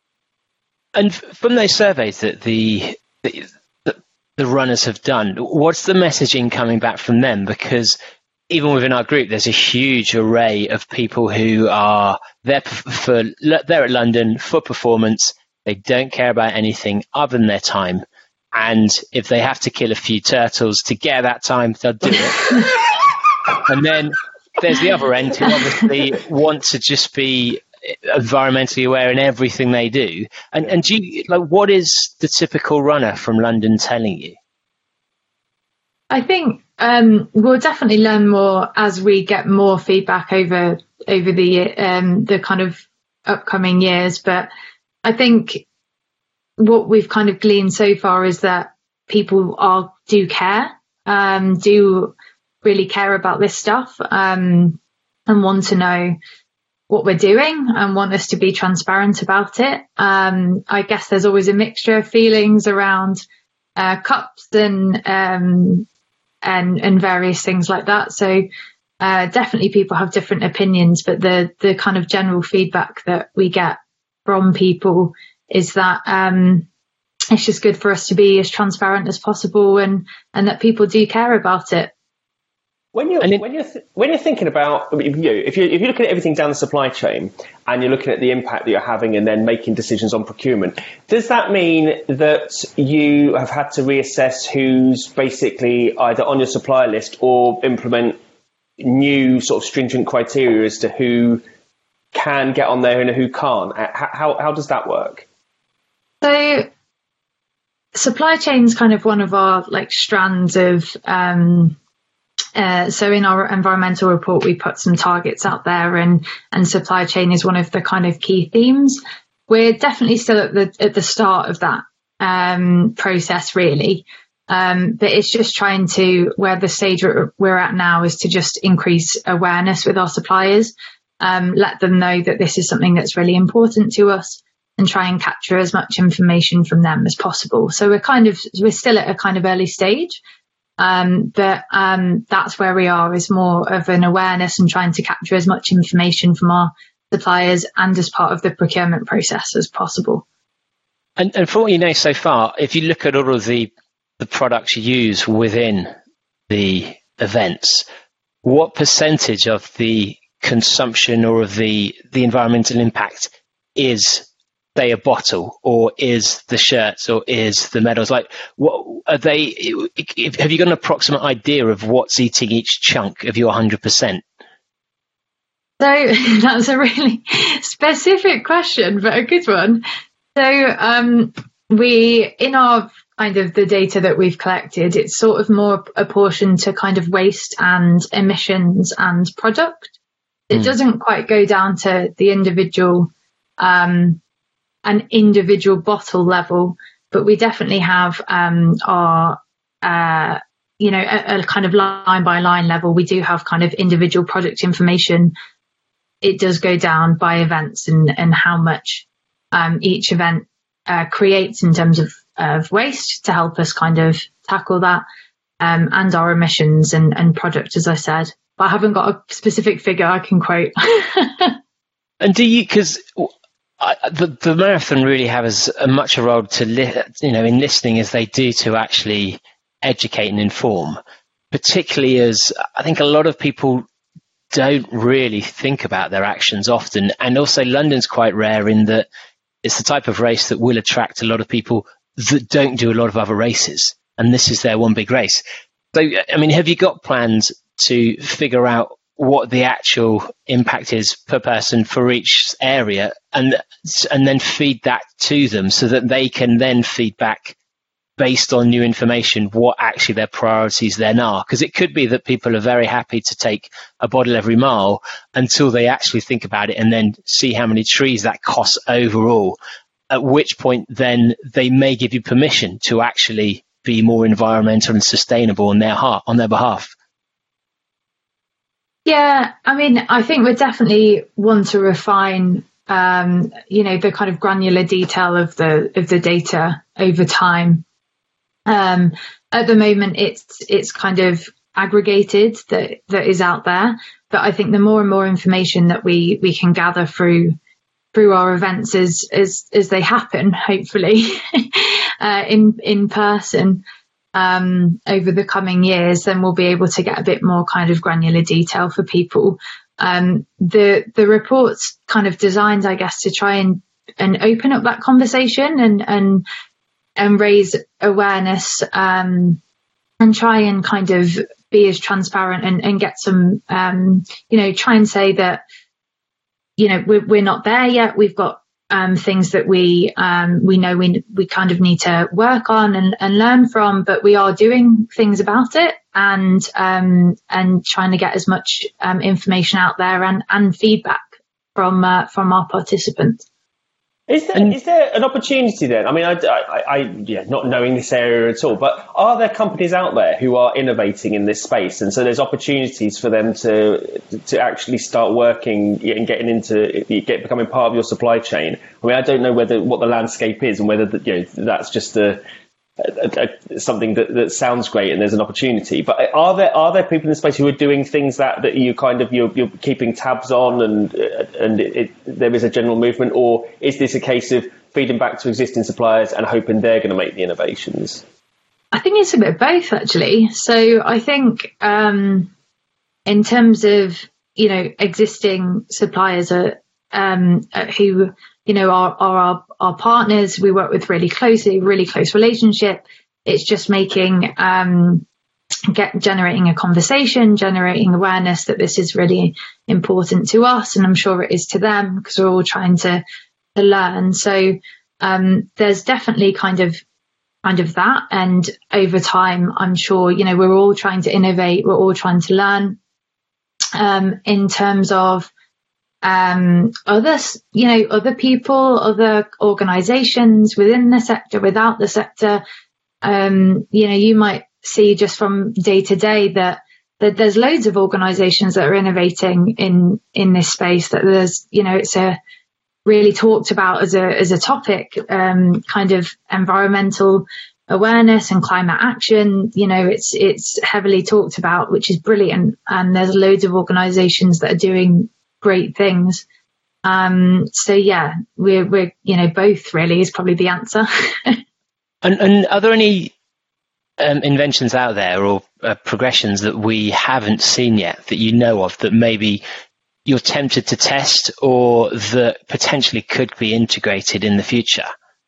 And from those surveys that the... the the runners have done, what's the messaging coming back from them? Because even within our group, there's a huge array of people who are there for, they're at London for performance. They don't care about anything other than their time. And if they have to kill a few turtles to get that time, they'll do it. And then there's the other end who obviously want to just be environmentally aware in everything they do. And and do you, like, what is the typical runner from London telling you?
I think um, we'll definitely learn more as we get more feedback over over the um, the kind of upcoming years. But I think what we've kind of gleaned so far is that people are do care, um, do really care about this stuff, um, and want to know what we're doing and want us to be transparent about it. Um, I guess there's always a mixture of feelings around uh, cups and um, and and various things like that. So uh, definitely people have different opinions, but the the kind of general feedback that we get from people is that um, it's just good for us to be as transparent as possible, and and that people do care about it.
When you're it, when you're th- when you're thinking about, you know, if you if you're looking at everything down the supply chain and you're looking at the impact that you're having and then making decisions on procurement, does that mean that you have had to reassess who's basically either on your supplier list or implement new sort of stringent criteria as to who can get on there and who can't? How how does that work?
So supply chain is kind of one of our like strands of. Um, Uh, so in our environmental report, we put some targets out there, and, and supply chain is one of the kind of key themes. We're definitely still at the at the start of that um, process, really. Um, but it's just trying to, where the stage we're at now is to just increase awareness with our suppliers um, let them know that this is something that's really important to us, and try and capture as much information from them as possible. So we're kind of, we're still at a kind of early stage, um, but um, that's where we are, is more of an awareness and trying to capture as much information from our suppliers and as part of the procurement process as possible.
And, and for what you know so far, if you look at all of the, the products you use within the events, what percentage of the consumption or of the, the environmental impact is, say, a bottle, or is the shirts, or is the medals? Like, what are they? Have you got an approximate idea of what's eating each chunk of your one hundred percent?
So that's a really specific question, but a good one. So um, we, in our kind of the data that we've collected, it's sort of more apportioned to kind of waste and emissions and product. It mm. doesn't quite go down to the individual, um, an individual bottle level, but we definitely have um, our, uh, you know, a, a kind of line by line level. We do have kind of individual product information. It does go down by events and, and how much um, each event uh, creates in terms of, of waste to help us kind of tackle that, um, and our emissions and, and product, as I said. But I haven't got a specific figure I can quote.
And do you, because the, the marathon really has as much a role to, li- you know, in listening as they do to actually educate and inform, particularly as I think a lot of people don't really think about their actions often. And also London's quite rare in that it's the type of race that will attract a lot of people that don't do a lot of other races. And this is their one big race. So, I mean, have you got plans to figure out what the actual impact is per person for each area, and and then feed that to them so that they can then feed back based on new information what actually their priorities then are? Because it could be that people are very happy to take a bottle every mile until they actually think about it and then see how many trees that costs overall, at which point then they may give you permission to actually be more environmental and sustainable on their heart, on their behalf.
Yeah, I mean, I think we definitely want to refine, um, you know, the kind of granular detail of the of the data over time. Um, at the moment, it's it's kind of aggregated that that is out there, but I think the more and more information that we we can gather through through our events as as as they happen, hopefully, uh, in in person. Um, over the coming years, then we'll be able to get a bit more kind of granular detail for people. Um, the the report's kind of designed, I guess, to try and, and open up that conversation and and and raise awareness, um, and try and kind of be as transparent and, and get some, um, you know, try and say that, you know, we're, we're not there yet. We've got Um, things that we um, we know we we kind of need to work on and, and learn from, but we are doing things about it and um, and trying to get as much um, information out there and, and feedback from uh, from our participants.
Is there, is there an opportunity then? I mean, I, I, I, yeah, not knowing this area at all, but are there companies out there who are innovating in this space? And so there's opportunities for them to to actually start working and getting into, get becoming part of your supply chain. I mean, I don't know whether what the landscape is and whether the, you know, that's just a, a, a, something that, that sounds great and there's an opportunity. But are there are there people in the space who are doing things that, that you kind of you're, you're keeping tabs on and and it, it, there is a general movement, or is this a case of feeding back to existing suppliers and hoping they're going to make the innovations?
I think it's a bit of both, actually. So I think um, in terms of, you know, existing suppliers are, um, who, you know, are, are our, our partners, we work with really closely, really close relationship. It's just making, um, get generating a conversation, generating awareness that this is really important to us. And I'm sure it is to them because we're all trying to, to learn. So um, there's definitely kind of kind of that. And over time, I'm sure, you know, we're all trying to innovate. We're all trying to learn um, in terms of um, other, you know, other people, other organizations within the sector, without the sector. Um, you know, you might see just from day to day that that there's loads of organisations that are innovating in in this space. That there's, you know, it's a really talked about as a as a topic, um, kind of environmental awareness and climate action. You know, it's it's heavily talked about, which is brilliant. And there's loads of organisations that are doing great things. Um, so yeah, we're we're you know both really is probably the answer.
and, and are there any um, inventions out there or uh, progressions that we haven't seen yet that you know of that maybe you're tempted to test or that potentially could be integrated in the future?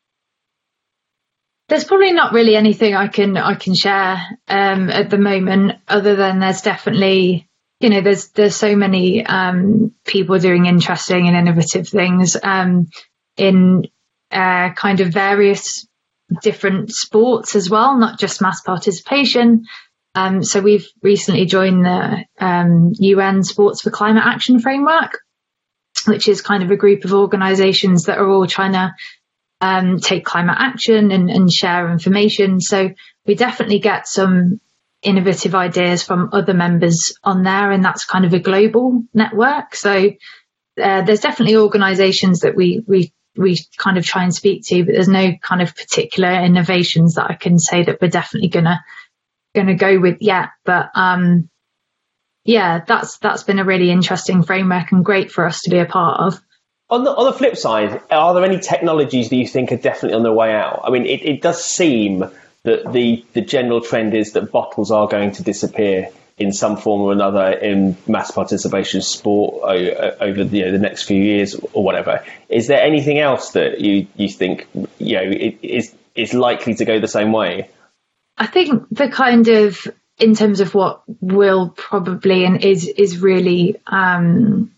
There's probably not really anything I can I can share um, at the moment, other than there's definitely, you know, there's there's so many um, people doing interesting and innovative things um, in uh, kind of various different sports as well, not just mass participation. Um, so we've recently joined the um, U N Sports for Climate Action Framework, which is kind of a group of organisations that are all trying to um, take climate action and, and share information. So we definitely get some innovative ideas from other members on there, and that's kind of a global network. So uh, there's definitely organisations that we we we kind of try and speak to, but there's no kind of particular innovations that I can say that we're definitely gonna gonna go with yet. But um, yeah, that's that's been a really interesting framework and great for us to be a part of.
On the on the flip side, are there any technologies that you think are definitely on their way out? I mean, it, it does seem that the, the general trend is that bottles are going to disappear in some form or another in mass participation sport over the, you know, the next few years or whatever. Is there anything else that you, you think, you know, it, is is likely to go the same way?
I think the kind of, in terms of what will probably and is is really um,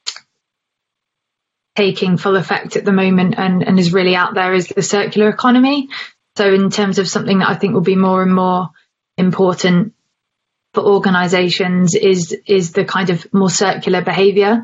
taking full effect at the moment and, and is really out there is the circular economy. So in terms of something that I think will be more and more important for organisations is is the kind of more circular behaviour.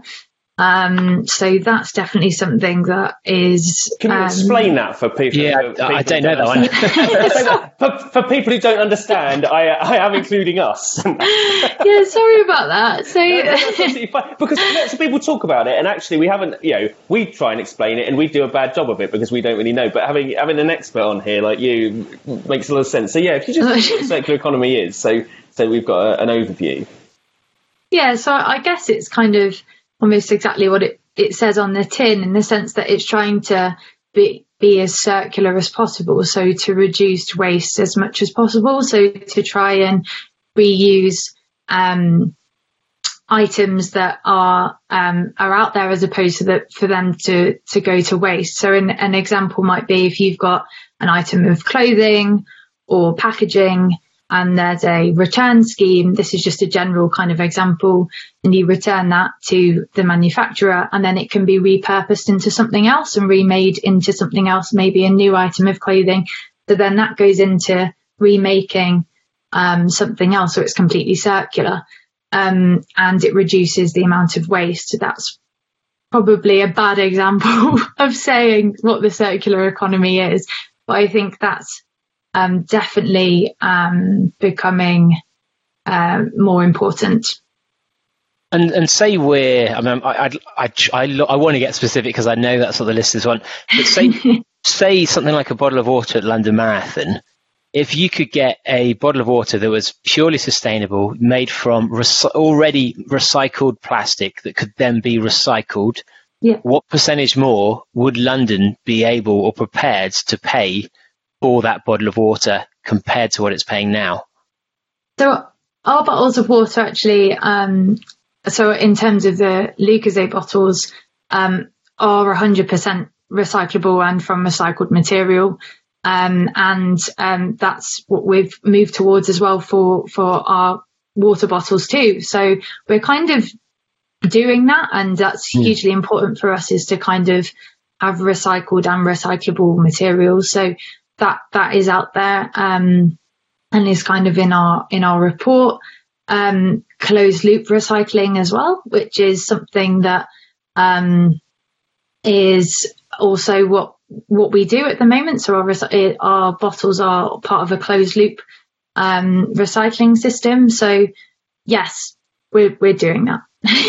Um, so that's definitely something that is.
Can you um, explain that for people?
Yeah,
for people
I don't know that
one. for, for people who don't understand, I, I am including us.
Yeah, sorry about that. So
no, no, that's absolutely fine. Because lots of people talk about it, and actually we haven't. You know, we try and explain it, and we do a bad job of it because we don't really know. But having having an expert on here like you makes a lot of sense. So yeah, if you just know what the circular economy is, so so we've got a, an overview.
Yeah, so I guess it's kind of almost exactly what it, it says on the tin, in the sense that it's trying to be, be as circular as possible. So to reduce waste as much as possible. So to try and reuse um, items that are um, are out there as opposed to the, for them to, to go to waste. So an, an example might be if you've got an item of clothing or packaging, and there's a return scheme. This is just a general kind of example, and you return that to the manufacturer, and then it can be repurposed into something else and remade into something else, maybe a new item of clothing. So then that goes into remaking um, something else, so it's completely circular, um, and it reduces the amount of waste. That's probably a bad example of saying what the circular economy is, but I think that's Um, definitely um, becoming uh, more important.
And and say we're, I mean, I I I, I, I want to get specific because I know that's what the listeners want. But say say something like a bottle of water at London Marathon. If you could get a bottle of water that was purely sustainable, made from rec- already recycled plastic that could then be recycled,
yeah.
What percentage more would London be able or prepared to pay for that bottle of water compared to what it's paying now?
So our bottles of water actually, um, so in terms of the Lucozade bottles, um, are one hundred percent recyclable and from recycled material. Um, and um, that's what we've moved towards as well for, for our water bottles too. So we're kind of doing that, and that's mm. hugely important for us, is to kind of have recycled and recyclable materials. So that that is out there um, and is kind of in our in our report. Um, closed loop recycling as well, which is something that um, is also what what we do at the moment. So our our bottles are part of a closed loop um, recycling system. So yes, we're we're doing that.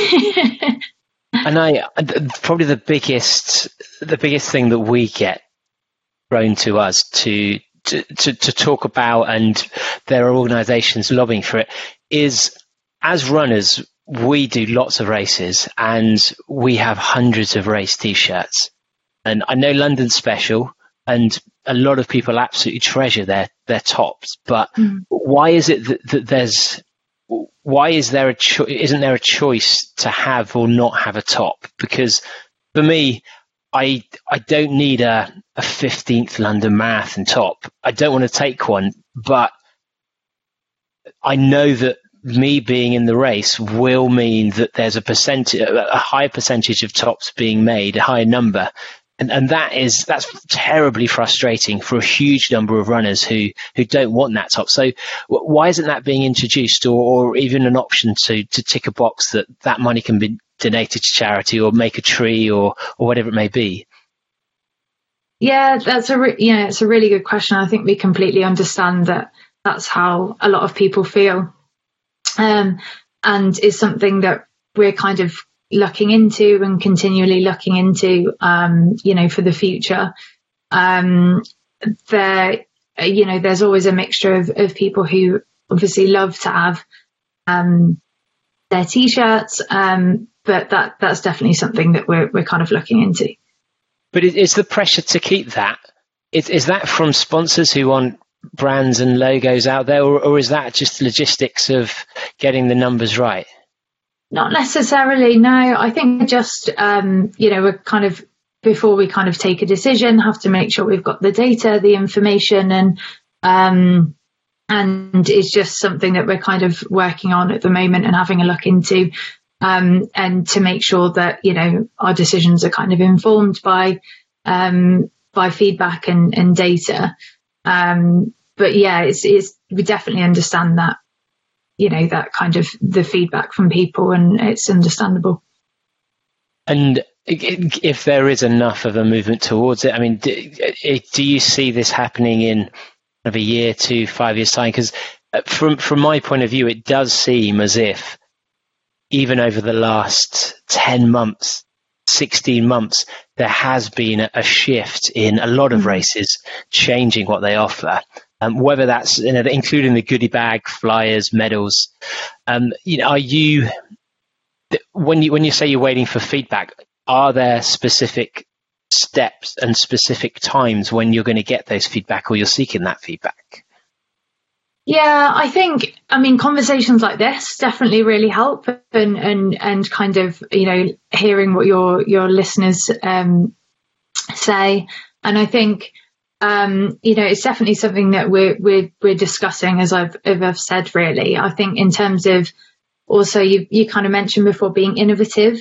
And I probably the biggest the biggest thing that we get thrown to us to to, to, to talk about, and there are organisations lobbying for it, is as runners we do lots of races and we have hundreds of race t-shirts. And I know London's special and a lot of people absolutely treasure their, their tops, but mm. why is it that, that there's, why is there a cho- isn't there a choice to have or not have a top? Because for me, I I don't need a, a fifteenth London Marathon top. I don't want to take one, but I know that me being in the race will mean that there's a percentage, a high percentage of tops being made, a higher number. And, and that is, that's terribly frustrating for a huge number of runners who, who don't want that top. So why isn't that being introduced, or, or even an option to, to tick a box that that money can be donated to charity or make a tree or, or whatever it may be?
Yeah, that's a, re- yeah, it's a really good question. I think we completely understand that that's how a lot of people feel. Um, and is something that we're kind of looking into and continually looking into, um, you know, for the future. Um, there, you know, there's always a mixture of, of people who obviously love to have um, their t-shirts, um, but that that's definitely something that we're we're kind of looking into.
But is the pressure to keep that? Is, is that from sponsors who want brands and logos out there, or, or is that just logistics of getting the numbers right?
Not necessarily, no. I think just, um, you know, we're kind of, before we kind of take a decision, have to make sure we've got the data, the information, and um, and it's just something that we're kind of working on at the moment and having a look into, um, and to make sure that, you know, our decisions are kind of informed by um, by feedback and, and data. Um, but yeah, it's, it's, we definitely understand that, you know, that kind of the feedback from people, and it's understandable.
And if there is enough of a movement towards it, I mean, do, do you see this happening in of a year, two, five years time? Because from, from my point of view, it does seem as if even over the last ten months, sixteen months, there has been a shift in a lot of races changing what they offer, um, whether that's, you know, including the goodie bag, flyers, medals. Um, you know, are you, when you when you say you're waiting for feedback, are there specific steps and specific times when you're going to get those feedback, or you're seeking that feedback?
Yeah, I think, I mean, conversations like this definitely really help, and and and kind of, you know, hearing what your your listeners um, say. And I think, um, you know, it's definitely something that we're we're we're discussing, as I've as I've said. Really, I think in terms of also you you kind of mentioned before being innovative,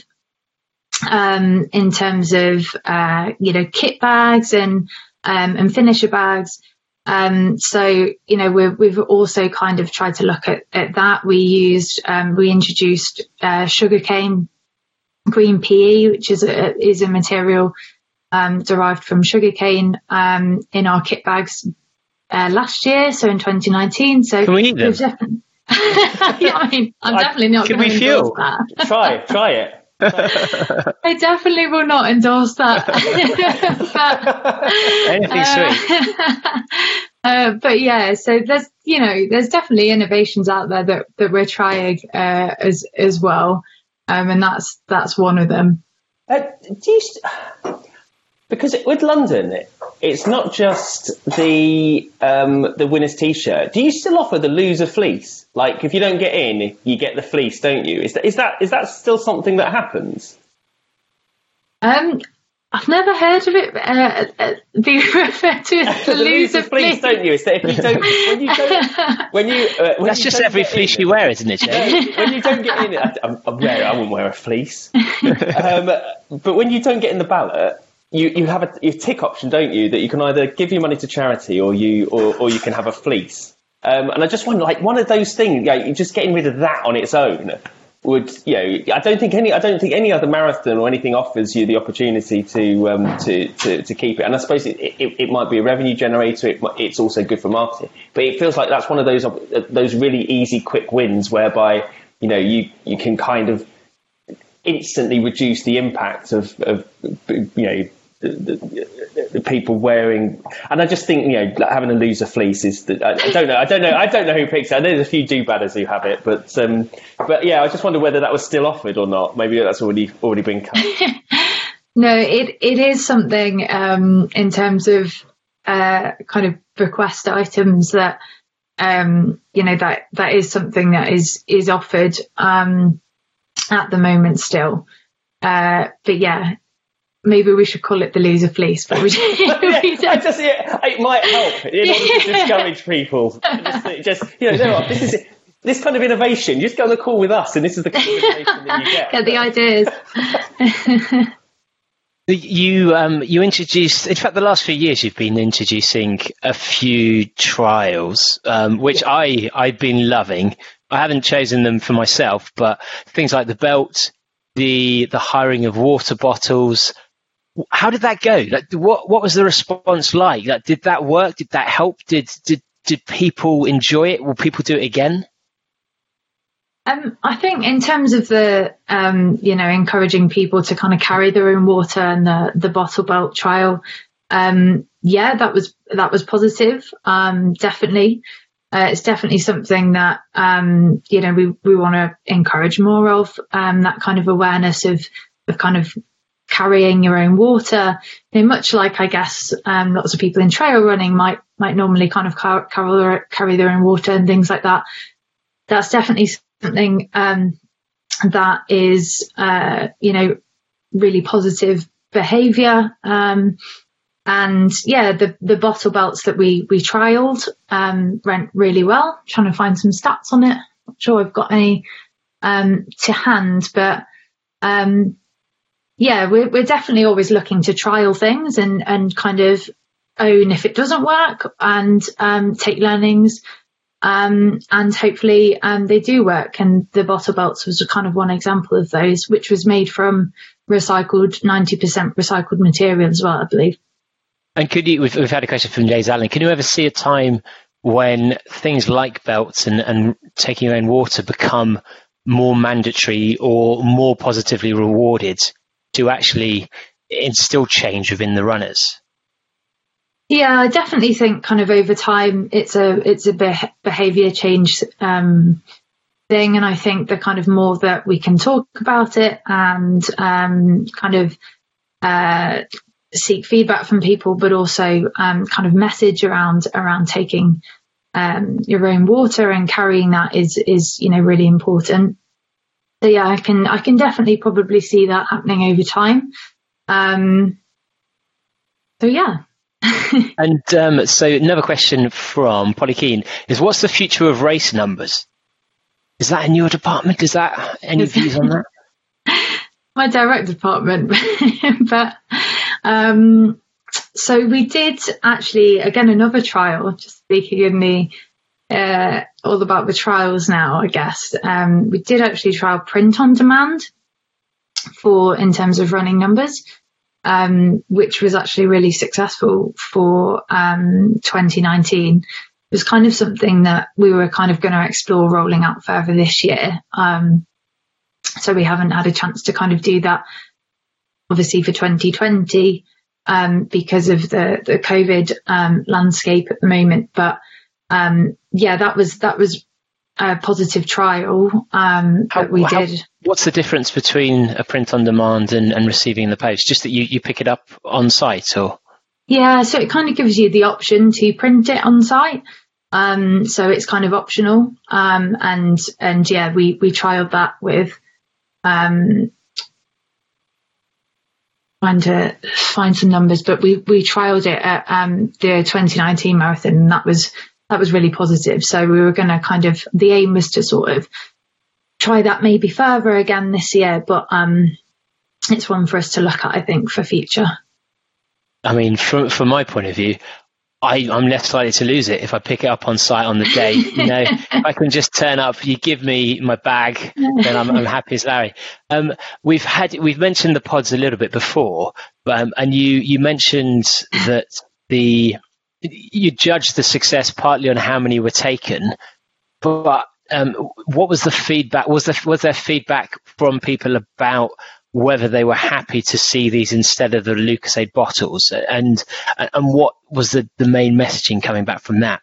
um, in terms of uh, you know, kit bags and um, and finisher bags. Um, so, you know, we've, we've also kind of tried to look at, at that. We used, um, we introduced, uh, sugarcane green P E, which is a, is a material, um, derived from sugarcane, um, in our kit bags, uh, last year. So in twenty nineteen. So
can we eat them?
Definitely, yeah, I mean, I'm I, definitely not going to endorse that.
Try, try it.
I definitely will not endorse that. but,
Anything
uh, sweet. uh, but yeah, so there's, you know, there's definitely innovations out there that, that we're trying uh, as as well, um, and that's that's one of them.
Uh, do you, because with London, it, it's not just the um, the winner's T-shirt. Do you still offer the loser fleece? Like, if you don't get in, you get the fleece, don't you? Is that is that is that still something that happens?
Um, I've never heard of it uh, uh, being referred to as the,
the
loser
fleece,
fleece,
don't you? Is that if you don't, when you don't, when you uh, when
that's
you
just
don't
every fleece in, you wear, isn't it, Jay?
When you don't get in, I, I'm, I'm rare, I wouldn't wear a fleece. um, but when you don't get in the ballot, you you have a, a tick option, don't you? That you can either give your money to charity, or you or, or you can have a fleece. Um, and I just wonder, like, one of those things, you know, just getting rid of that on its own would, you know, I don't think any, I don't think any other marathon or anything offers you the opportunity to um, to, to to keep it. And I suppose it, it, it might be a revenue generator. It, it's also good for marketing. But it feels like that's one of those those really easy, quick wins whereby you know, you, you can kind of instantly reduce the impact of, of you know, the, the, the people wearing. And I just think, you know, like having a loser fleece is that I, I don't know. I don't know. I don't know who picks it. I know there's a few do-badders who have it, but um, but yeah, I just wonder whether that was still offered or not. Maybe that's already already been cut.
No, it it is something um, in terms of uh, kind of request items that um, you know that that is something that is is offered um, at the moment still. Uh, but yeah, maybe we should call it the loser fleece. But we,
yeah,
we
I just yeah, it might help in order to discourage people. Just, just you know, you know what, this is. This kind of innovation, you just go on the call with us, and this is the kind of innovation that you get.
Get the ideas.
You um, you introduced, in fact, the last few years you've been introducing a few trials, um, which I, I've been loving. I haven't chosen them for myself, but things like the belt, the the hiring of water bottles. How did that go? Like, what what was the response like? Like, did that work? Did that help? Did did did people enjoy it? Will people do it again?
Um, I think in terms of the, um, you know, encouraging people to kind of carry their own water and the, the bottle belt trial, um, yeah, that was that was positive. Um, definitely, uh, it's definitely something that um, you know we we want to encourage more of. Um, that kind of awareness of of kind of carrying your own water. You know, much like I guess um, lots of people in trail running might might normally kind of car- carry their, carry their own water and things like that. That's definitely something um, that is, uh, you know, really positive behaviour. Um, and yeah, the, the bottle belts that we we trialled um, went really well. I'm trying to find some stats on it. Not sure I've got any um, to hand, but um, yeah, we're we're definitely always looking to trial things and and kind of own if it doesn't work and um, take learnings. Um, and hopefully um, they do work. And the bottle belts was kind of one example of those, which was made from recycled, ninety percent recycled material as well, I believe.
And could you, we've, we've had a question from James Allen, can you ever see a time when things like belts and, and taking your own water become more mandatory or more positively rewarded to actually instill change within the runners?
Yeah, I definitely think kind of over time it's a it's a be- behaviour change um, thing, and I think the kind of more that we can talk about it and um, kind of uh, seek feedback from people, but also um, kind of message around around taking um, your own water and carrying that is is you know really important. So yeah, I can I can definitely probably see that happening over time. Um, so yeah.
And um, so another question from Polly Keane is, what's the future of race numbers? Is that in your department? Is that any views on that?
My direct department. But um, so we did actually, again, another trial, just speaking in the uh, all about the trials now, I guess. Um, we did actually trial print on demand for in terms of running numbers. Um, which was actually really successful for um, twenty nineteen. It was kind of something that we were kind of going to explore rolling out further this year. Um, so we haven't had a chance to kind of do that, obviously, for twenty twenty um, because of the, the COVID um, landscape at the moment. But um, yeah, that was that was a positive trial um,
how,
that we
how,
did.
What's the difference between a print on demand and, and receiving in the post? Just that you, you pick it up on site, or?
Yeah, so it kind of gives you the option to print it on site. Um, so it's kind of optional. Um, and, and yeah, we, we trialed that with, um, trying to find some numbers, but we, we trialed it at, um, the twenty nineteen marathon, and that was, that was really positive. So we were going to kind of, the aim was to sort of try that maybe further again this year, but, um, it's one for us to look at, I think, for future.
I mean, from from my point of view, I, I'm less likely to lose it if I pick it up on site on the day. You know, if I can just turn up, you give me my bag, then I'm, I'm happy as Larry. Um, we've had we've mentioned the pods a little bit before, um, and you you mentioned that the you judged the success partly on how many were taken, but um, what was the feedback? Was there was there feedback from people about whether they were happy to see these instead of the Lucozade bottles, and and what was the, the main messaging coming back from that?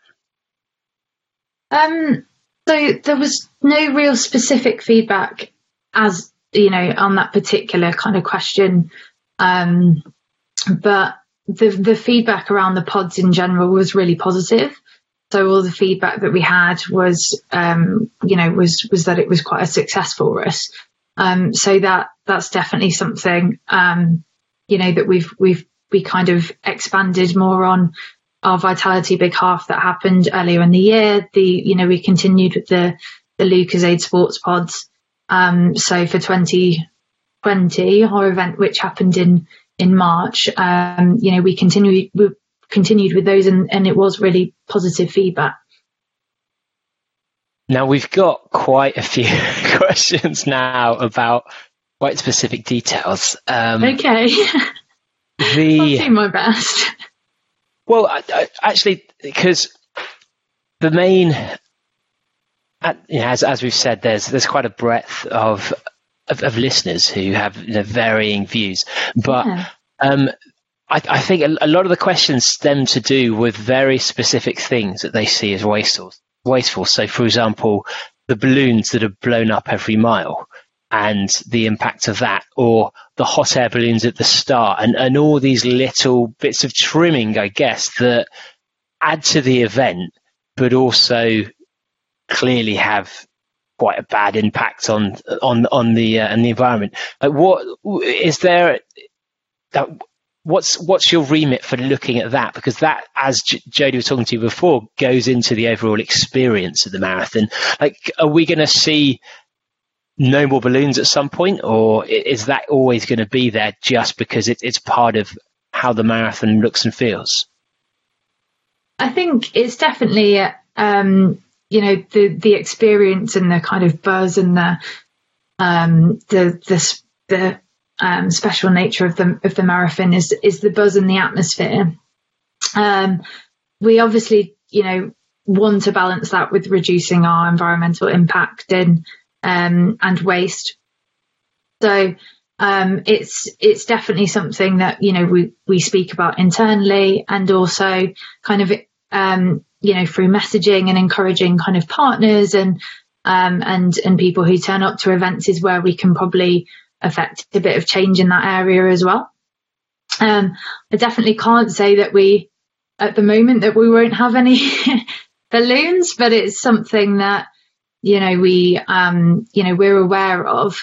Um, so there was no real specific feedback, as you know, on that particular kind of question, um, but the the feedback around the pods in general was really positive. So all the feedback that we had was, um, you know, was was that it was quite a successful race. Um, so that that's definitely something, um, you know, that we've we've we kind of expanded more on. Our Vitality Big Half that happened earlier in the year. The you know we continued with the the Lucozade Sports Pods. Um, so for twenty twenty, our event which happened in in March, um, you know we continued we continued with those, and, and it was really positive feedback.
Now we've got quite a few questions now about quite specific details. Um,
okay,
the
I'll do my best.
Well, I, I, actually, because the main, uh, you know, as as we've said, there's there's quite a breadth of of, of listeners who have you know, varying views, but yeah. um, I, I think a, a lot of the questions stem to do with very specific things that they see as wasteful. Wasteful. So, for example, the balloons that are blown up every mile, and the impact of that, or the hot air balloons at the start, and, and all these little bits of trimming, I guess, that add to the event, but also clearly have quite a bad impact on on on the uh, and the environment. Like, what is there? That, what's what's your remit for looking at that? Because that, as J- Jodie was talking to you before, goes into the overall experience of the marathon. Like, are we going to see no more balloons at some point, or is that always going to be there just because it, it's part of how the marathon looks and feels?
I think it's definitely, um, you know, the the experience and the kind of buzz and the um, the the the um, special nature of the of the marathon is is the buzz and the atmosphere. Um, we obviously, you know, want to balance that with reducing our environmental impact and Um, and waste. So um, it's it's definitely something that you know we we speak about internally, and also kind of um, you know through messaging and encouraging kind of partners and um, and and people who turn up to events is where we can probably affect a bit of change in that area as well. Um, I definitely can't say that we at the moment that we won't have any balloons, but it's something that you know, we, um, you know, we're aware of.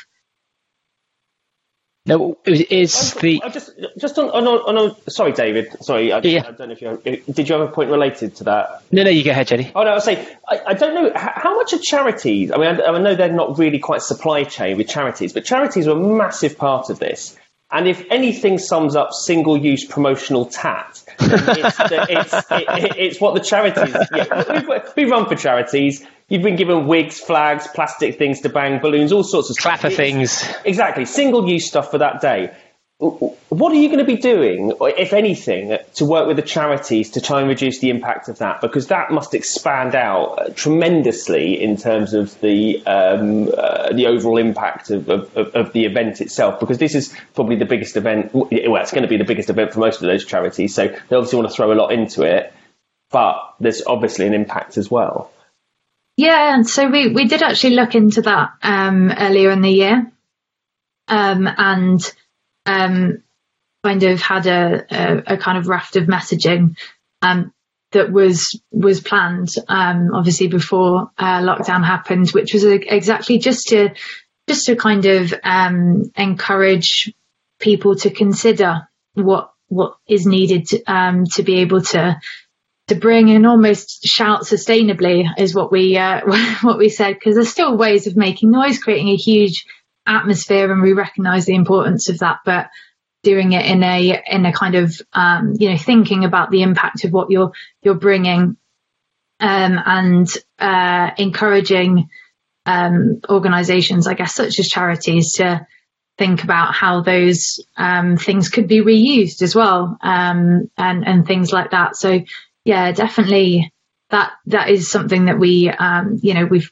No, is the
I just just on on, on, on sorry, David. Sorry, I,
yeah.
I don't know if you did. You have a point related to that?
No, no, you go ahead, Jenny.
Oh no, I was saying I, I don't know how much are charities. I mean, I, I know they're not really quite supply chain with charities, but charities are a massive part of this. And if anything sums up single-use promotional tat, it's, the, it's, it, it's what the charities. Yeah, we, we run for charities. You've been given wigs, flags, plastic things to bang, balloons, all sorts of stuff.
Clapper things.
Exactly, single-use stuff for that day. What are you going to be doing, if anything, to work with the charities to try and reduce the impact of that? Because that must expand out tremendously in terms of the um, uh, the overall impact of, of, of the event itself. Because this is probably the biggest event. Well, it's going to be the biggest event for most of those charities. So they obviously want to throw a lot into it, but there's obviously an impact as well.
Yeah, and so we, we did actually look into that um, earlier in the year, um, and. Um, kind of had a, a, a kind of raft of messaging um, that was was planned, um, obviously before uh, lockdown happened, which was a, exactly just to just to kind of um, encourage people to consider what what is needed to, um, to be able to to bring and almost shout sustainably is what we uh, what we said, because there's still ways of making noise, creating a huge atmosphere, and we recognise the importance of that, but doing it in a in a kind of um, you know thinking about the impact of what you're you're bringing, um, and uh, encouraging um, organisations, I guess, such as charities, to think about how those um, things could be reused as well, um, and and things like that. So yeah, definitely that that is something that we um, you know we've we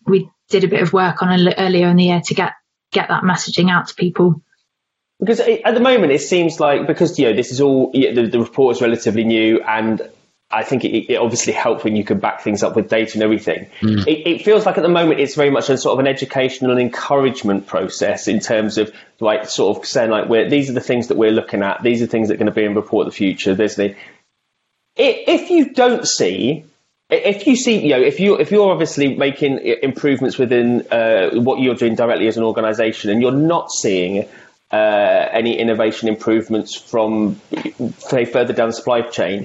did a bit of work on a, earlier in the year to get get that messaging out to people.
Because at the moment it seems like, because you know this is all, the, the report is relatively new, and I think it, it obviously helped when you could back things up with data and everything. Mm. It, it feels like at the moment it's very much a sort of an educational and encouragement process in terms of like sort of saying like, we're, these are the things that we're looking at. These are things that are going to be in report of the future. There's the, if you don't see, if you see, you know, if you if you're obviously making improvements within uh, what you're doing directly as an organisation, and you're not seeing uh, any innovation improvements from say further down the supply chain,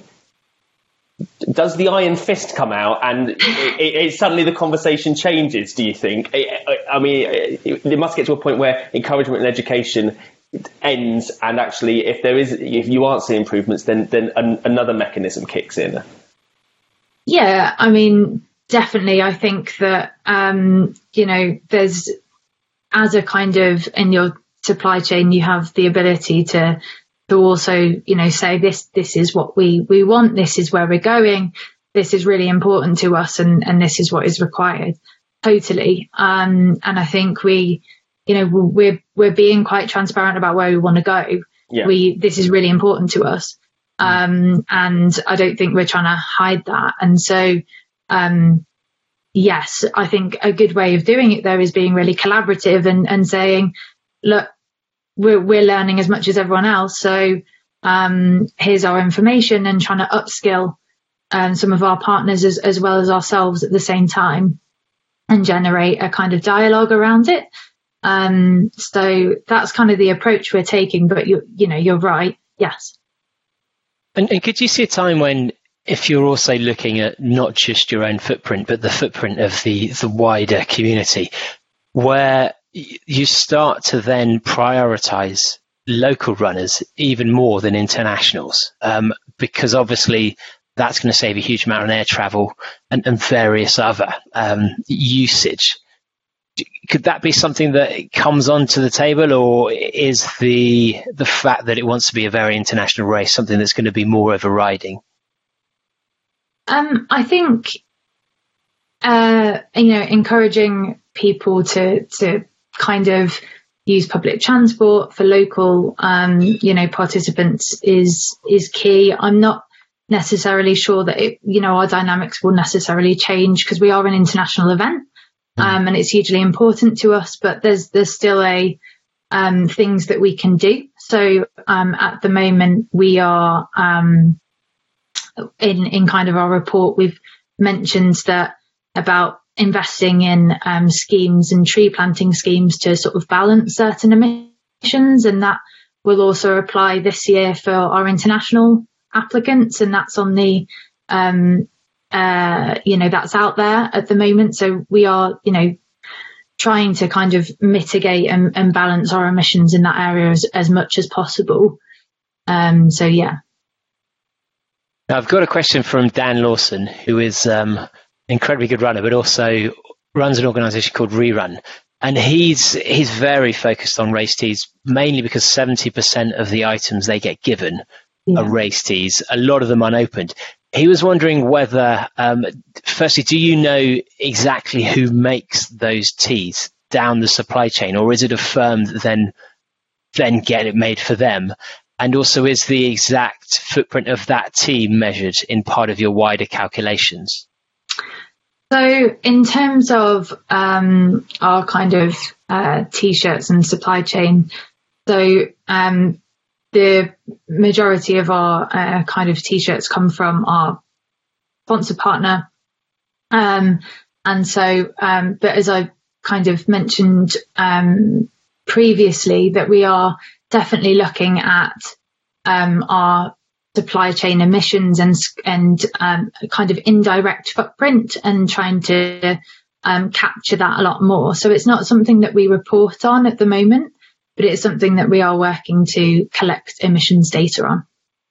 does the iron fist come out and it, it, it, suddenly the conversation changes, do you think? I, I mean, it, it must get to a point where encouragement and education ends, and actually if there is, if you aren't seeing improvements, then then an, another mechanism kicks in.
Yeah, I mean, definitely. I think that, um, you know, there's, as a kind of, in your supply chain, you have the ability to to also, you know, say this, this is what we, we want, this is where we're going, this is really important to us, and, and this is what is required. Totally. Um, and I think we, you know, we're, we're being quite transparent about where we want to go. Yeah. We, this is really important to us. Um, and I don't think we're trying to hide that. And so, um, yes, I think a good way of doing it though is being really collaborative and, and saying, look, we're, we're learning as much as everyone else. So, um, here's our information, and trying to upskill, um, some of our partners as, as well as ourselves at the same time, and generate a kind of dialogue around it. Um, so that's kind of the approach we're taking, but you, you know, you're right. Yes.
And, and could you see a time when, if you're also looking at not just your own footprint, but the footprint of the, the wider community, where you start to then prioritize local runners even more than internationals? Um, because obviously that's going to save a huge amount on air travel and, and various other um, usage. Could that be something that comes onto the table, or is the the fact that it wants to be a very international race something that's going to be more overriding?
Um, I think, uh, you know, encouraging people to to kind of use public transport for local, um, you know, participants is is key. I'm not necessarily sure that it, you know, our dynamics will necessarily change, because we are an international event. Um, and it's hugely important to us, but there's there's still a um, things that we can do. So um, at the moment, we are um, in in kind of our report, we've mentioned that about investing in um, schemes and tree planting schemes to sort of balance certain emissions, and that will also apply this year for our international applicants, and that's on the um, Uh, you know, that's out there at the moment. So we are, you know, trying to kind of mitigate and, and balance our emissions in that area as, as much as possible. Um, so, yeah.
Now, I've got a question from Dan Lawson, who is um, an incredibly good runner, but also runs an organisation called Rerun. And he's he's very focused on race tees, mainly because seventy percent of the items they get given yeah. are race tees, a lot of them unopened. He was wondering whether, um, firstly, do you know exactly who makes those tees down the supply chain, or is it a firm that then then get it made for them? And also, is the exact footprint of that tee measured in part of your wider calculations?
So in terms of um, our kind of uh, T-shirts and supply chain, so um, the majority of our uh, kind of T-shirts come from our sponsor partner. Um, and so, um, but as I kind of mentioned um, previously, that we are definitely looking at um, our supply chain emissions and and um, kind of indirect footprint, and trying to um, capture that a lot more. So it's not something that we report on at the moment, but it's something that we are working to collect emissions data on.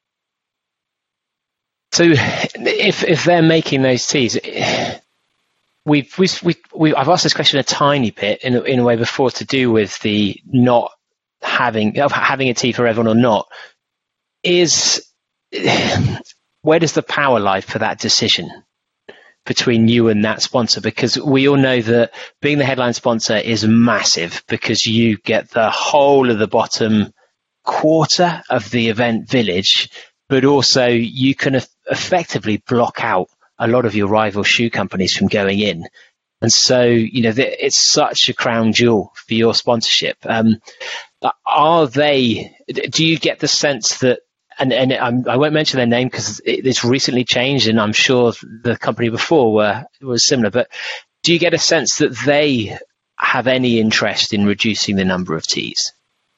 So if if they're making those teas, we've we we we I've asked this question a tiny bit in a, in a way before, to do with the not having of having a tea for everyone or not. Is where does the power lie for that decision? between you and that sponsor? Because we all know that being the headline sponsor is massive, because you get the whole of the bottom quarter of the event village, but also you can effectively block out a lot of your rival shoe companies from going in. And so, you know, it's such a crown jewel for your sponsorship. Um, are they, do you get the sense that, and, and I'm, I won't mention their name because it, it's recently changed, and I'm sure the company before were, was similar, but do you get a sense that they have any interest in reducing the number of tees?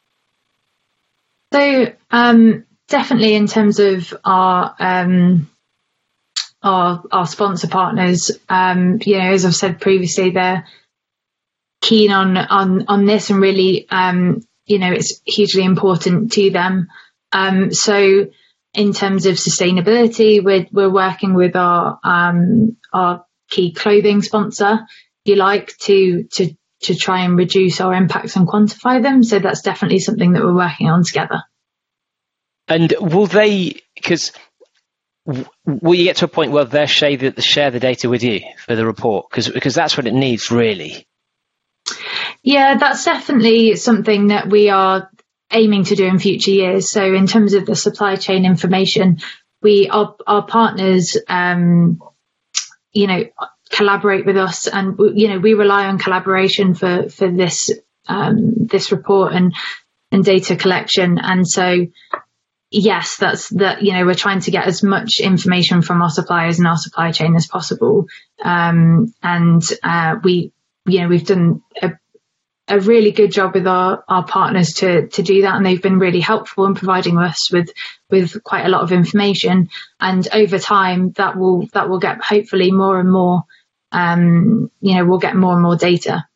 So um, definitely in terms of our, um, our our sponsor partners, um, you know, as I've said previously, they're keen on on on this, and really, um, you know, it's hugely important to them. Um, so in terms of sustainability, we're we're working with our um, our key clothing sponsor, if you like, to to to try and reduce our impacts and quantify them. So that's definitely something that we're working on together.
And will they, because will you get to a point where they'll share the, share the data with you for the report? Because because that's what it needs, really.
Yeah, that's definitely something that we are aiming to do in future years. So in terms of the supply chain information, we our, our partners, um, you know, collaborate with us, and you know, we rely on collaboration for for this um, this report and and data collection. And so, yes, that's that. You know, we're trying to get as much information from our suppliers and our supply chain as possible. Um, and uh, we, you know, we've done a, a really good job with our, our partners to to do that, and they've been really helpful in providing us with with quite a lot of information. And over time, that will that will get hopefully more and more. Um, you know, we'll get more and more data.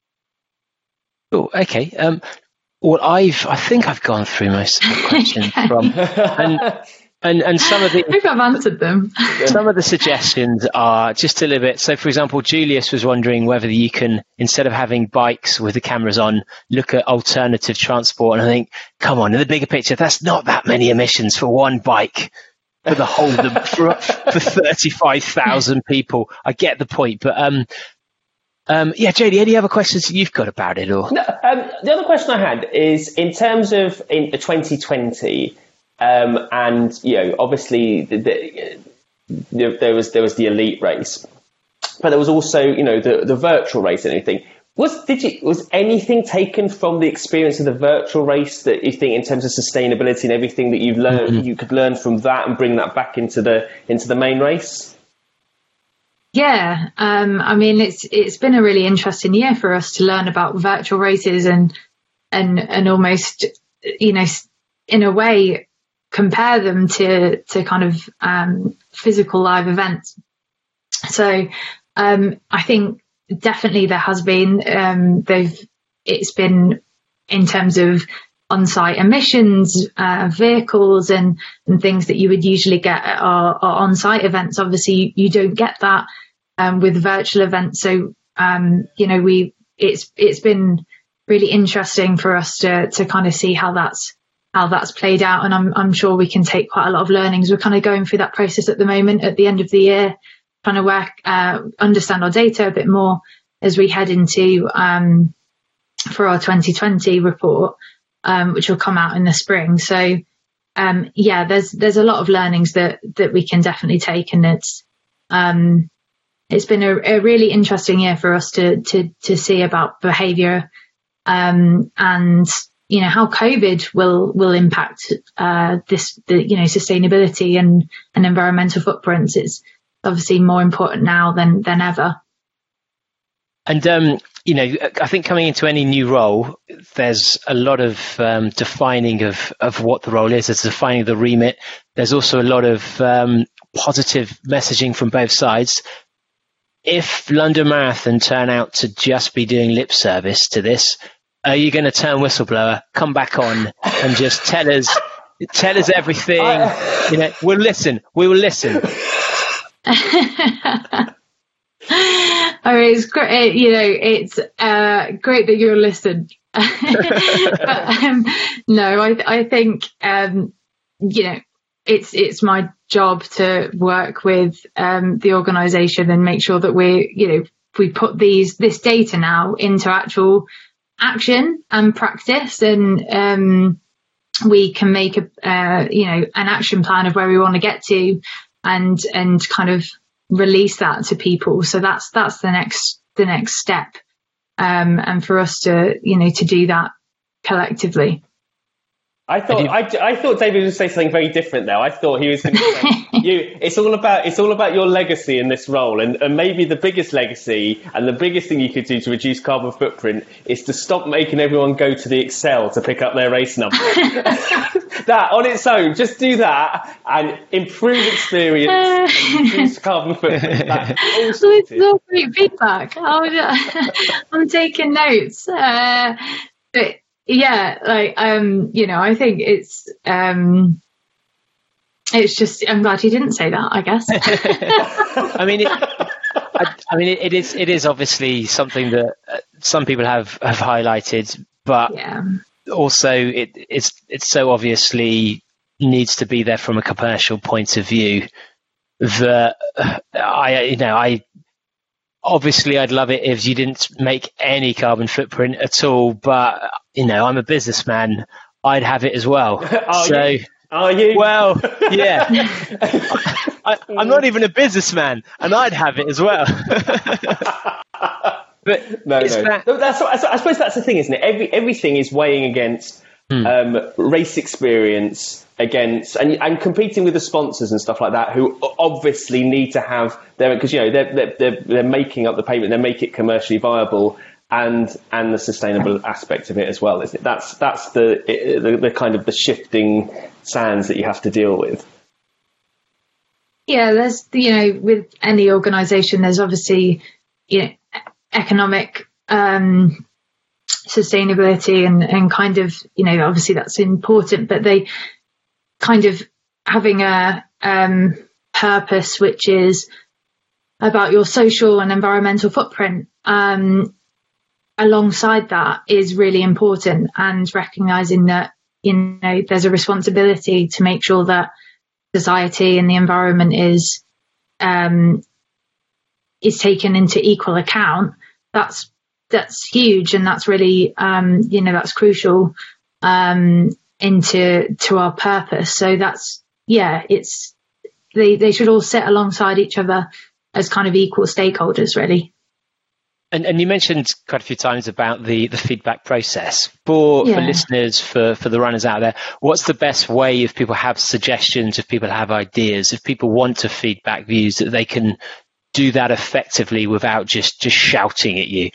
Oh, okay. Um, well, I've I think I've gone through most of the questions
Okay.
from, and and and some of the
I hope I've answered them.
some of the suggestions are just a little bit. So, for example, Julius was wondering whether you can, instead of having bikes with the cameras on, look at alternative transport. And I think, come on, in the bigger picture, that's not that many emissions for one bike for the whole of the, for, for thirty-five thousand people. I get the point, but um, um, yeah, Jodie, any other questions you've got about it? Or
No, um, the other question I had is in terms of in twenty twenty, um, and you know, obviously the, the, there was there was the elite race, but there was also you know the the virtual race and everything. Was did you was anything taken from the experience of the virtual race that you think, in terms of sustainability and everything that you've learned, mm-hmm. you could learn from that and bring that back into the into the main race?
Yeah, um, I mean, it's it's been a really interesting year for us to learn about virtual races and and and almost, you know, in a way, compare them to to kind of um, physical live events. So um, I think definitely there has been um, they've it's been in terms of on-site emissions, uh, vehicles and, and things that you would usually get at our, our on-site events. Obviously, you, you don't get that um, with virtual events. So, um, you know, we it's it's been really interesting for us to to kind of see how that's how that's played out. And I'm I'm sure we can take quite a lot of learnings. We're kind of going through that process at the moment at the end of the year, trying to work, uh, understand our data a bit more as we head into um, for our twenty twenty report. Um, which will come out in the spring. So, um, yeah, there's there's a lot of learnings that that we can definitely take, and it's um, it's been a, a really interesting year for us to to to see about behaviour um, and you know how COVID will will impact uh, this the you know sustainability and and environmental footprints. It's obviously more important now than than ever.
And, um, you know, I think coming into any new role, there's a lot of um, defining of, of what the role is. There's defining the remit. There's also a lot of um, positive messaging from both sides. If London Marathon turn out to just be doing lip service to this, are you going to turn whistleblower, come back on and just tell us, tell us everything? You know, we'll listen. We will listen.
I mean, it's great, you know, it's uh, great that you'll listen. but, um, no, I, I think, um, you know, it's it's my job to work with um, the organisation and make sure that we, you know, we put these this data now into actual action and practice, and um, we can make a uh, you know an action plan of where we want to get to, and and kind of release that to people. So that's that's the next the next step, um, and for us to you know to do that collectively.
I thought I, I thought David would say something very different there. I thought he was going to say, "You, it's all about it's all about your legacy in this role, and, and maybe the biggest legacy and the biggest thing you could do to reduce carbon footprint is to stop making everyone go to the Excel to pick up their race number. That on its own, just do that and improve experience, and reduce carbon footprint. That's all sorted.
It's all great feedback. I'm taking notes, uh, but. Yeah, like um, you know, I think it's um, it's just. I'm glad you didn't say that, I guess.
I mean, it, I, I mean, it, it is it is obviously something that some people have, have highlighted, but
yeah.
also it it's it's so obviously needs to be there from a commercial point of view that I you know I. Obviously, I'd love it if you didn't make any carbon footprint at all, but, you know, I'm a businessman. I'd have it as well.
Are
so,
you? Are you?
Well, yeah. I, I'm not even a businessman, and I'd have it as well. But
no, no.
That...
That's, I suppose that's the thing, isn't it? Every, everything is weighing against hmm. um, race experience, against and, and competing with the sponsors and stuff like that, who obviously need to have their, because you know they're, they're they're they're making up the payment, they make it commercially viable, and and the sustainable aspect of it as well, isn't it? That's that's the the, the kind of the shifting sands that you have to deal with.
Yeah, there's you know with any organisation, there's obviously you know economic um, sustainability and and kind of you know obviously that's important, but they kind of having a um, purpose which is about your social and environmental footprint um, alongside that is really important, and recognising that you know there's a responsibility to make sure that society and the environment is um, is taken into equal account. That's that's huge, and that's really um, you know that's crucial. Um, into to our purpose. So that's yeah it's they they should all sit alongside each other as kind of equal stakeholders, really.
And and you mentioned quite a few times about the the feedback process for yeah. for listeners, for for the runners out there. What's the best way, if people have suggestions, if people have ideas, if people want to feedback views, that they can do that effectively without just just shouting at you?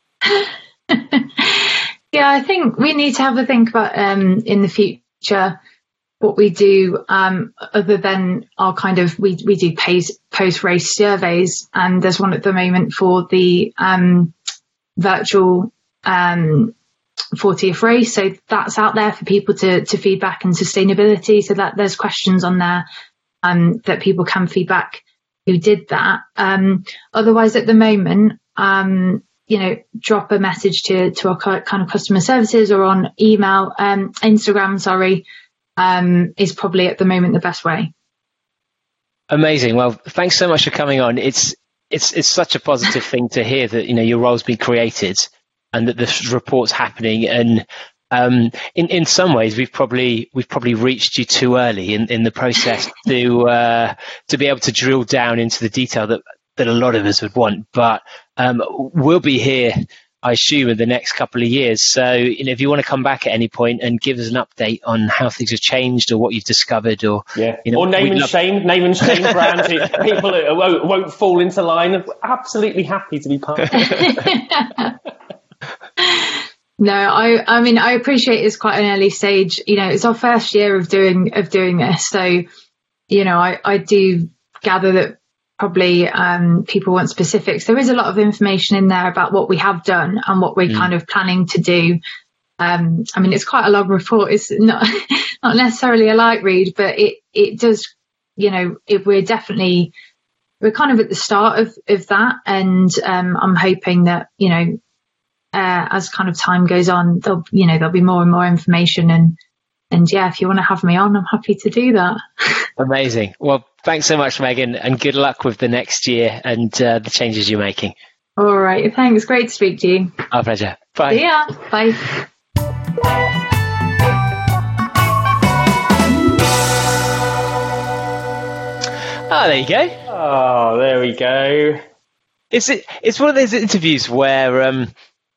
Yeah, I think we need to have a think about um, in the future what we do um, other than our kind of, we, we do post-race surveys, and there's one at the moment for the um, virtual um, fortieth race. So that's out there for people to, to feedback and sustainability. So that there's questions on there um, that people can feedback who did that. Um, otherwise, at the moment, um, you know, drop a message to, to our kind of customer services or on email, um, Instagram, sorry, um, is probably at the moment the best way.
Amazing. Well, thanks so much for coming on. It's, it's, it's such a positive thing to hear that, you know, your role's been created and that this report's happening. And, um, in, in some ways we've probably, we've probably reached you too early in, in the process to, uh, to be able to drill down into the detail that, that a lot of us would want, but um, we'll be here, I assume, in the next couple of years. So, you know, if you want to come back at any point and give us an update on how things have changed or what you've discovered, or
yeah,
you know,
or name and
love-
shame, name and shame brands, people won't, won't fall into line. I'm absolutely happy to be part of it.
No, I, I mean, I appreciate it's quite an early stage. You know, it's our first year of doing of doing this, so you know, I, I do gather that. Probably um, people want specifics. There is a lot of information in there about what we have done and what we're mm. kind of planning to do. Um, I mean, it's quite a long report. It's not not necessarily a light read, but it it does, you know, it, we're definitely, we're kind of at the start of, of that. And um, I'm hoping that, you know, uh, as kind of time goes on, there'll, you know, there'll be more and more information, and and yeah, if you want to have me on, I'm happy to do that.
Amazing. Well, thanks so much, Megan, and good luck with the next year and uh, the changes you're making.
All right. Thanks. Great to speak to you.
Our pleasure. Bye.
See ya. Bye.
Oh, there you go.
Oh, there we go.
It's it's one of those interviews where um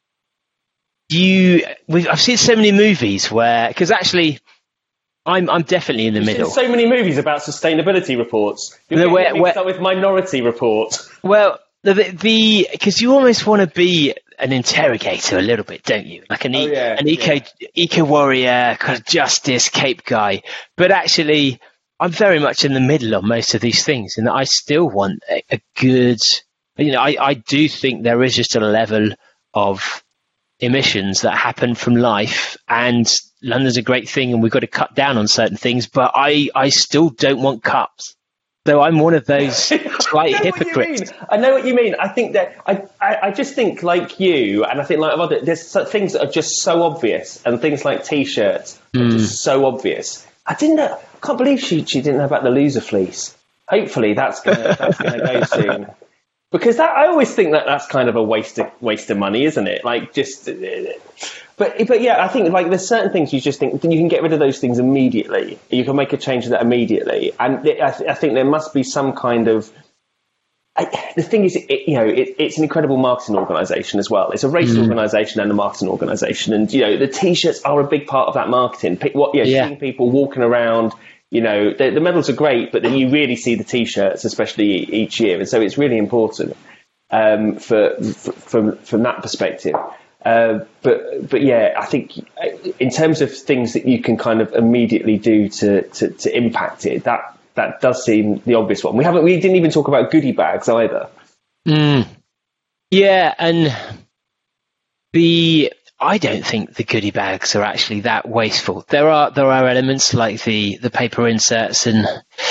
you we've, I've seen so many movies where because actually I'm I'm definitely in the
You've
middle.
seen so many movies about sustainability reports. You're
No, where-
getting
where-
mixed up with Minority Report.
Well, the because you almost want to be an interrogator a little bit, don't you? Like an e-
Oh, yeah,
an eco
yeah.
eco warrior, kind of justice cape guy. But actually, I'm very much in the middle on most of these things, and I still want a, a good. You know, I, I do think there is just a level of emissions that happen from life, and London's a great thing, and we've got to cut down on certain things. But I, I still don't want cuts. So I'm one of those slight
I know
hypocrites.
What you mean. I know what you mean. I think that I, I, I just think like you, and I think like other, there's so- things that are just so obvious, and things like T-shirts are
Mm.
just so obvious. I didn't know. I can't believe she she didn't know about the loser fleece. Hopefully that's gonna that's gonna go soon. Because that, I always think that that's kind of a waste of waste of money, isn't it? Like just, but but yeah, I think like there's certain things you just think you can get rid of those things immediately. You can make a change to that immediately, and I, th- I think there must be some kind of. I, the thing is, it, you know, it, it's an incredible marketing organisation as well. It's a race
Mm.
organisation and a marketing organisation, and you know the T-shirts are a big part of that marketing. Pick what, you know,
Yeah.
seeing people walking around. You know, the, the medals are great, but then you really see the T-shirts, especially each year, and so it's really important um, for, for from from that perspective. Uh, but but yeah, I think in terms of things that you can kind of immediately do to to, to impact it, that that does seem the obvious one. We haven't we didn't even talk about goodie bags either.
Mm. Yeah, and the I don't think the goodie bags are actually that wasteful. There are there are elements like the, the paper inserts, and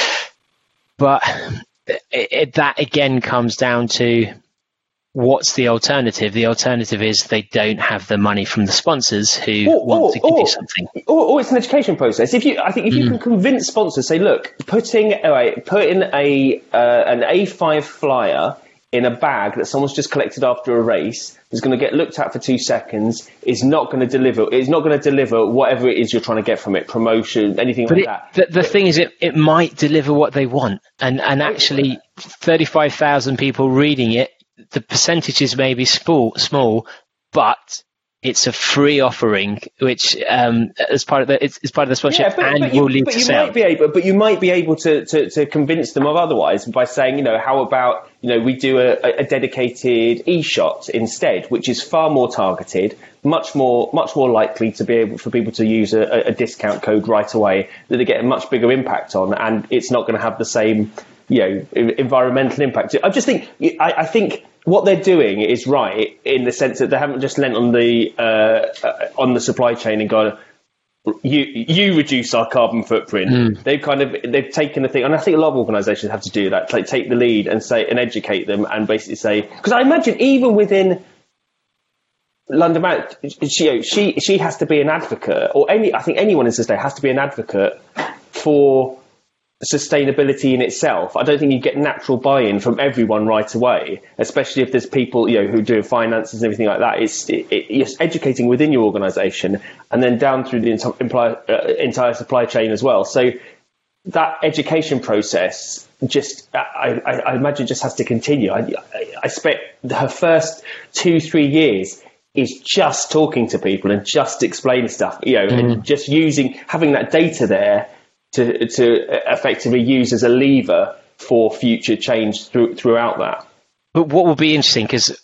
but it, it, that again comes down to what's the alternative. The alternative is they don't have the money from the sponsors who
Or-
want
or-
to give
or-
you something.
Or, or it's an education process. If you, I think, if you
Mm.
can convince sponsors, say, look, putting all right, putting a uh, an A five flyer in a bag that someone's just collected after a race is going to get looked at for two seconds is not going to deliver. It's not going to deliver whatever it is you're trying to get from it, promotion, anything
But
like
it,
that.
the, the thing is, it, it might deliver what they want, and and actually, thirty-five thousand people reading it, the percentages may be small, small, but it's a free offering, which um, as part of the it's, it's part of the sponsorship, and
but you,
will lead
but
to
you
sales.
might be able, but you might be able to, to, to convince them of otherwise by saying, you know, how about, you know, we do a, a dedicated e-shot instead, which is far more targeted, much more much more likely to be able for people to use a, a discount code right away that they get a much bigger impact on, and it's not going to have the same, you know, environmental impact. I just think, I, I think. What they're doing is right in the sense that they haven't just lent on the uh, uh, on the supply chain and gone, you you reduce our carbon footprint.
Mm.
They've kind of they've taken the thing, and I think a lot of organisations have to do that, like take the lead and say and educate them and basically say, because I imagine even within London Marathon, she you know, she she has to be an advocate, or any I think anyone in society has to be an advocate for sustainability in itself. I don't think you get natural buy-in from everyone right away, especially if there's people, you know, who do finances and everything like that. It's it, it's educating within your organisation and then down through the enti- imply, uh, entire supply chain as well. So that education process just, I, I, I imagine, just has to continue. I, I, I expect her first two, three years is just talking to people and just explaining stuff, you know,
Mm.
and just using, having that data there to to effectively use as a lever for future change through, throughout that.
But what will be interesting, because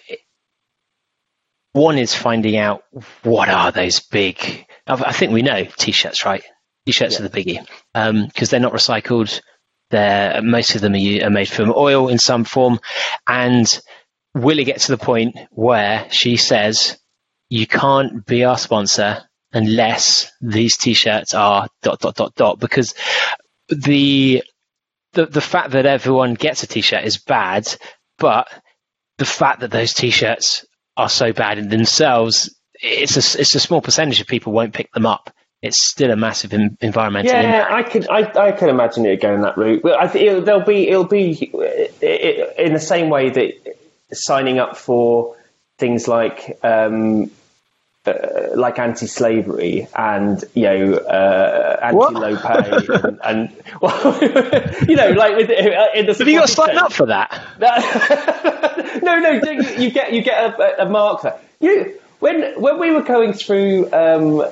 one is finding out what are those big. I I think we know T-shirts, right? T-shirts
Yeah.
are the biggie because they're not recycled. They're most of them are, u- are made from oil in some form, and will it get to the point where she says you can't be our sponsor unless these T-shirts are dot dot dot dot, because the the the fact that everyone gets a T-shirt is bad, but the fact that those T-shirts are so bad in themselves, it's a it's a small percentage of people won't pick them up it's still a massive in, environmental
yeah,
impact.
I can I, I can imagine it going that route. But I think it'll, there'll be it'll be it, in the same way that signing up for things like um, uh, like anti-slavery and you know uh, anti-low pay and, and well, you know like with in the
have you got to sign up for that?
no, no, you, you get you get a, a mark there. You when when we were going through. Um,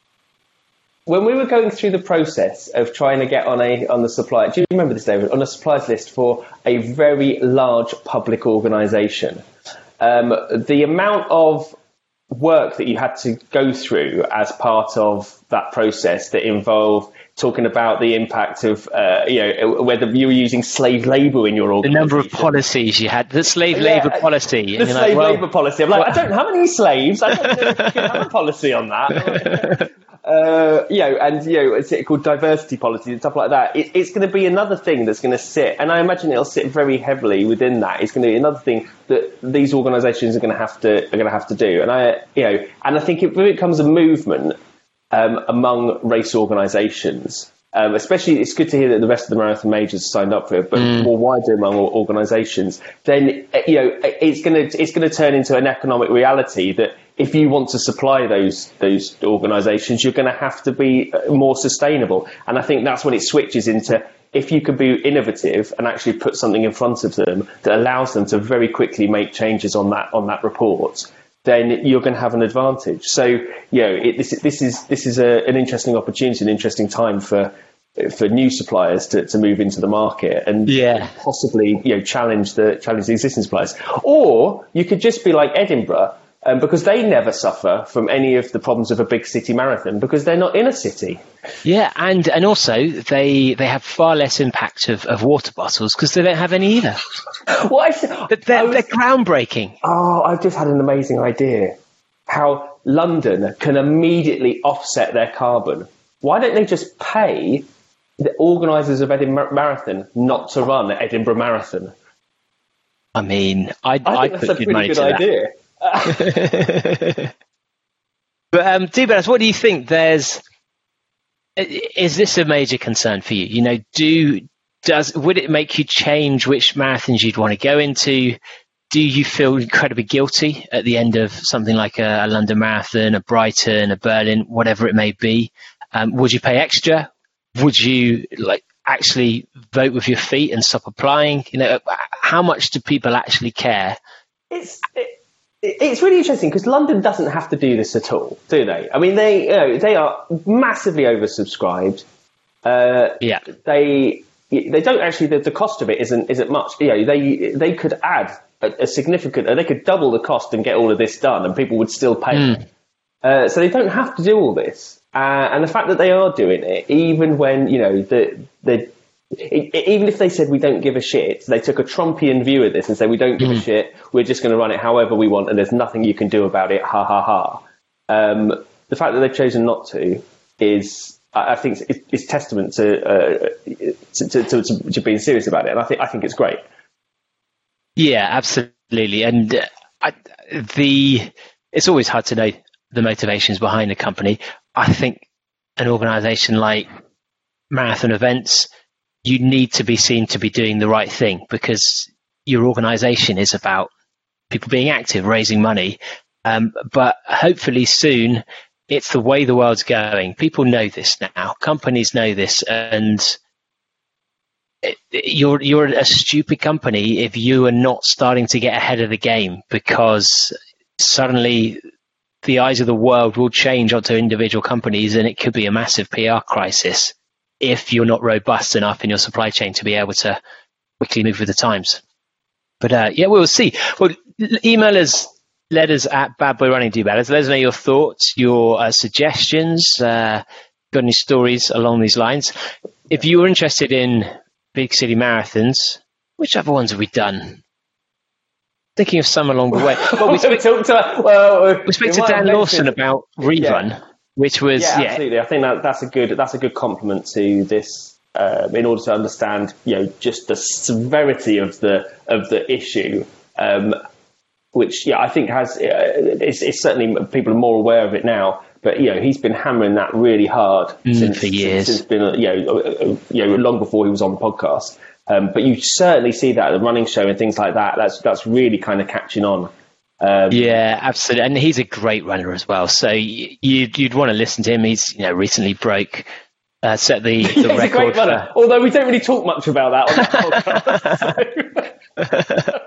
When we were going through the process of trying to get on a on the supply, do you remember this, David? On a suppliers list for a very large public organisation, um, the amount of work that you had to go through as part of that process that involved talking about the impact of, uh, you know, whether you were using slave labour in your organisation.
The number of policies you had, the slave
yeah,
labour policy.
The slave
like, well,
labour policy. I'm like, well, I don't have any slaves. I don't know if you can have a policy on that. Uh, you know, and you know, it's called diversity policy and stuff like that. It, it's going to be another thing that's going to sit, and I imagine it'll sit very heavily within that. It's going to be another thing that these organisations are going to have to are going to have to do. And I, you know, and I think if it becomes a movement um, among race organisations, um, especially, it's good to hear that the rest of the marathon majors signed up for it, but mm. more wider among organisations, then you know, it's going to it's going to turn into an economic reality that. If you want to supply those those organisations, you're going to have to be more sustainable. And I think that's when it switches into if you can be innovative and actually put something in front of them that allows them to very quickly make changes on that on that report, then you're going to have an advantage. So, you know, it, this this is this is a, an interesting opportunity, an interesting time for for new suppliers to, to move into the market and
yeah.
possibly you know challenge the challenge the existing suppliers. Or you could just be like Edinburgh. Um, because they never suffer from any of the problems of a big city marathon because they're not in a city.
Yeah, and, and also they they have far less impact of, of water bottles because they don't have any either.
What
I, they're, was, they're groundbreaking.
Oh, I've just had an amazing idea. How London can immediately offset their carbon. Why don't they just pay the organisers of Edinburgh Marathon not to run Edinburgh Marathon?
I mean, I'd,
I
I'd
think
put
that's a
good money
pretty good
to
idea.
that. But um, D-Baz, what do you think? There's is this a major concern for you? You know, do does would it make you change which marathons you'd want to go into? Do you feel incredibly guilty at the end of something like a, a London Marathon, a Brighton, a Berlin, whatever it may be? Um, would you pay extra? Would you like actually vote with your feet and stop applying? You know, how much do people actually care?
It's. It- It's really interesting because London doesn't have to do this at all, do they? I mean, they you know, they are massively oversubscribed. Uh,
yeah,
they they don't actually. The, the cost of it isn't isn't much. You know, they they could add a, a significant. They could double the cost and get all of this done, and people would still pay. Mm. Uh, so they don't have to do all this. Uh, and the fact that they are doing it, even when you know the the. It, it, even if they said we don't give a shit, they took a Trumpian view of this and said we don't give mm. a shit, we're just going to run it however we want and there's nothing you can do about it, ha ha ha. Um, the fact that they've chosen not to is, I, I think, it's, it's testament to, uh, to, to, to to being serious about it, and I think I think it's great.
Yeah, absolutely, and uh, I, the it's always hard to know the motivations behind a company. I think an organisation like Marathon Events, you need to be seen to be doing the right thing because your organisation is about people being active, raising money. Um, but hopefully soon, it's the way the world's going. People know this now. Companies know this, and it, you're you're a stupid company if you are not starting to get ahead of the game because suddenly the eyes of the world will change onto individual companies, and it could be a massive P R crisis if you're not robust enough in your supply chain to be able to quickly move with the times. But uh, yeah, we'll see. Well, email us, letters at Bad Boy Running D-Baz. Let us know your thoughts, your uh, suggestions, uh, got any stories along these lines. If you were interested in big city marathons, which other ones have we done? Thinking of some along the way. Well, we spoke
to, well,
we spoke we to Dan Lawson about Rerun. Yeah. Which was
yeah,
yeah,
absolutely. I think that that's a good that's a good compliment to this. Um, in order to understand, you know, just the severity of the of the issue, um, which yeah, I think has it's, it's certainly people are more aware of it now. But you know, he's been hammering that really hard
mm,
since,
for years.
Since, since been you know, you know long before he was on the podcast. Um, but you certainly see that at the running show and things like that. That's that's really kind of catching on. Um,
yeah, absolutely, and he's a great runner as well. So you'd you'd want to listen to him. He's you know recently broke uh, set the, the
he's
record.
A great runner,
for...
although we don't really talk much about that on the podcast. So.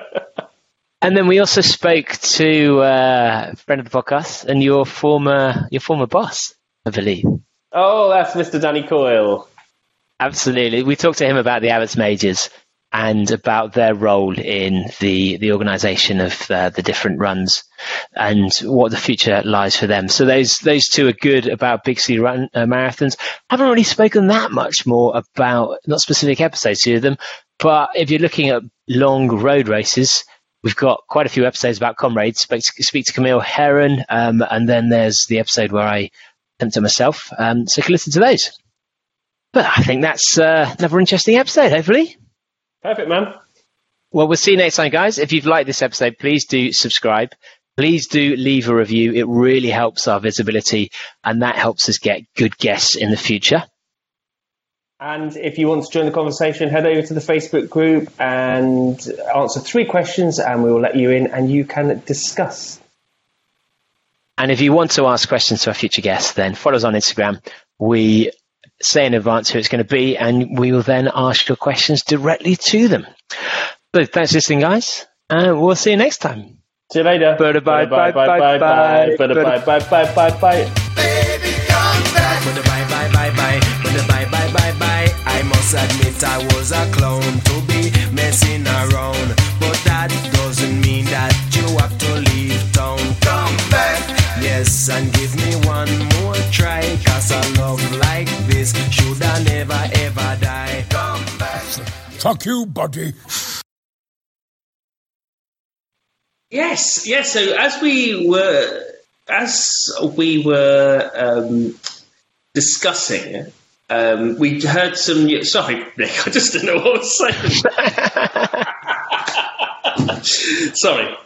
And then we also spoke to uh, a friend of the podcast and your former your former boss, I believe.
Oh, that's Mister Danny Coyle.
Absolutely, we talked to him about the Abbots Majors and about their role in the the organisation of uh, the different runs and what the future lies for them. So those those two are good about big city run uh, marathons. Haven't really spoken that much more about not specific episodes to them, but if you're looking at long road races, we've got quite a few episodes about Comrades. Speak to, speak to Camille Heron, um, and then there's the episode where I attempt it myself. Um, so you can listen to those. But I think that's uh, another interesting episode, hopefully.
Perfect, man.
Well, we'll see you next time, guys. If you've liked this episode, please do subscribe. Please do leave a review. It really helps our visibility, and that helps us get good guests in the future.
And if you want to join the conversation, head over to the Facebook group and answer three questions, and we will let you in and you can discuss.
And if you want to ask questions to our future guests, then follow us on Instagram. We say in advance who it's going to be, and we will then ask your questions directly to them. So thanks for listening, guys, and we'll see you next time.
See you later.
Bye bye bye bye bye bye
bye bye bye bye bye.
Baby, come back.
Bye bye bye bye. Bye bye bye bye. I must admit I was a clown to be messing around, but that doesn't mean that you have to leave town.
Come back.
Yes, and give me one more try, cause a love like this should I never ever die.
Come back.
Fuck you, buddy.
Yes, yes. So as we were, as we were um, discussing, um, we heard some. Sorry, Nick. I just didn't know what I was saying. Sorry.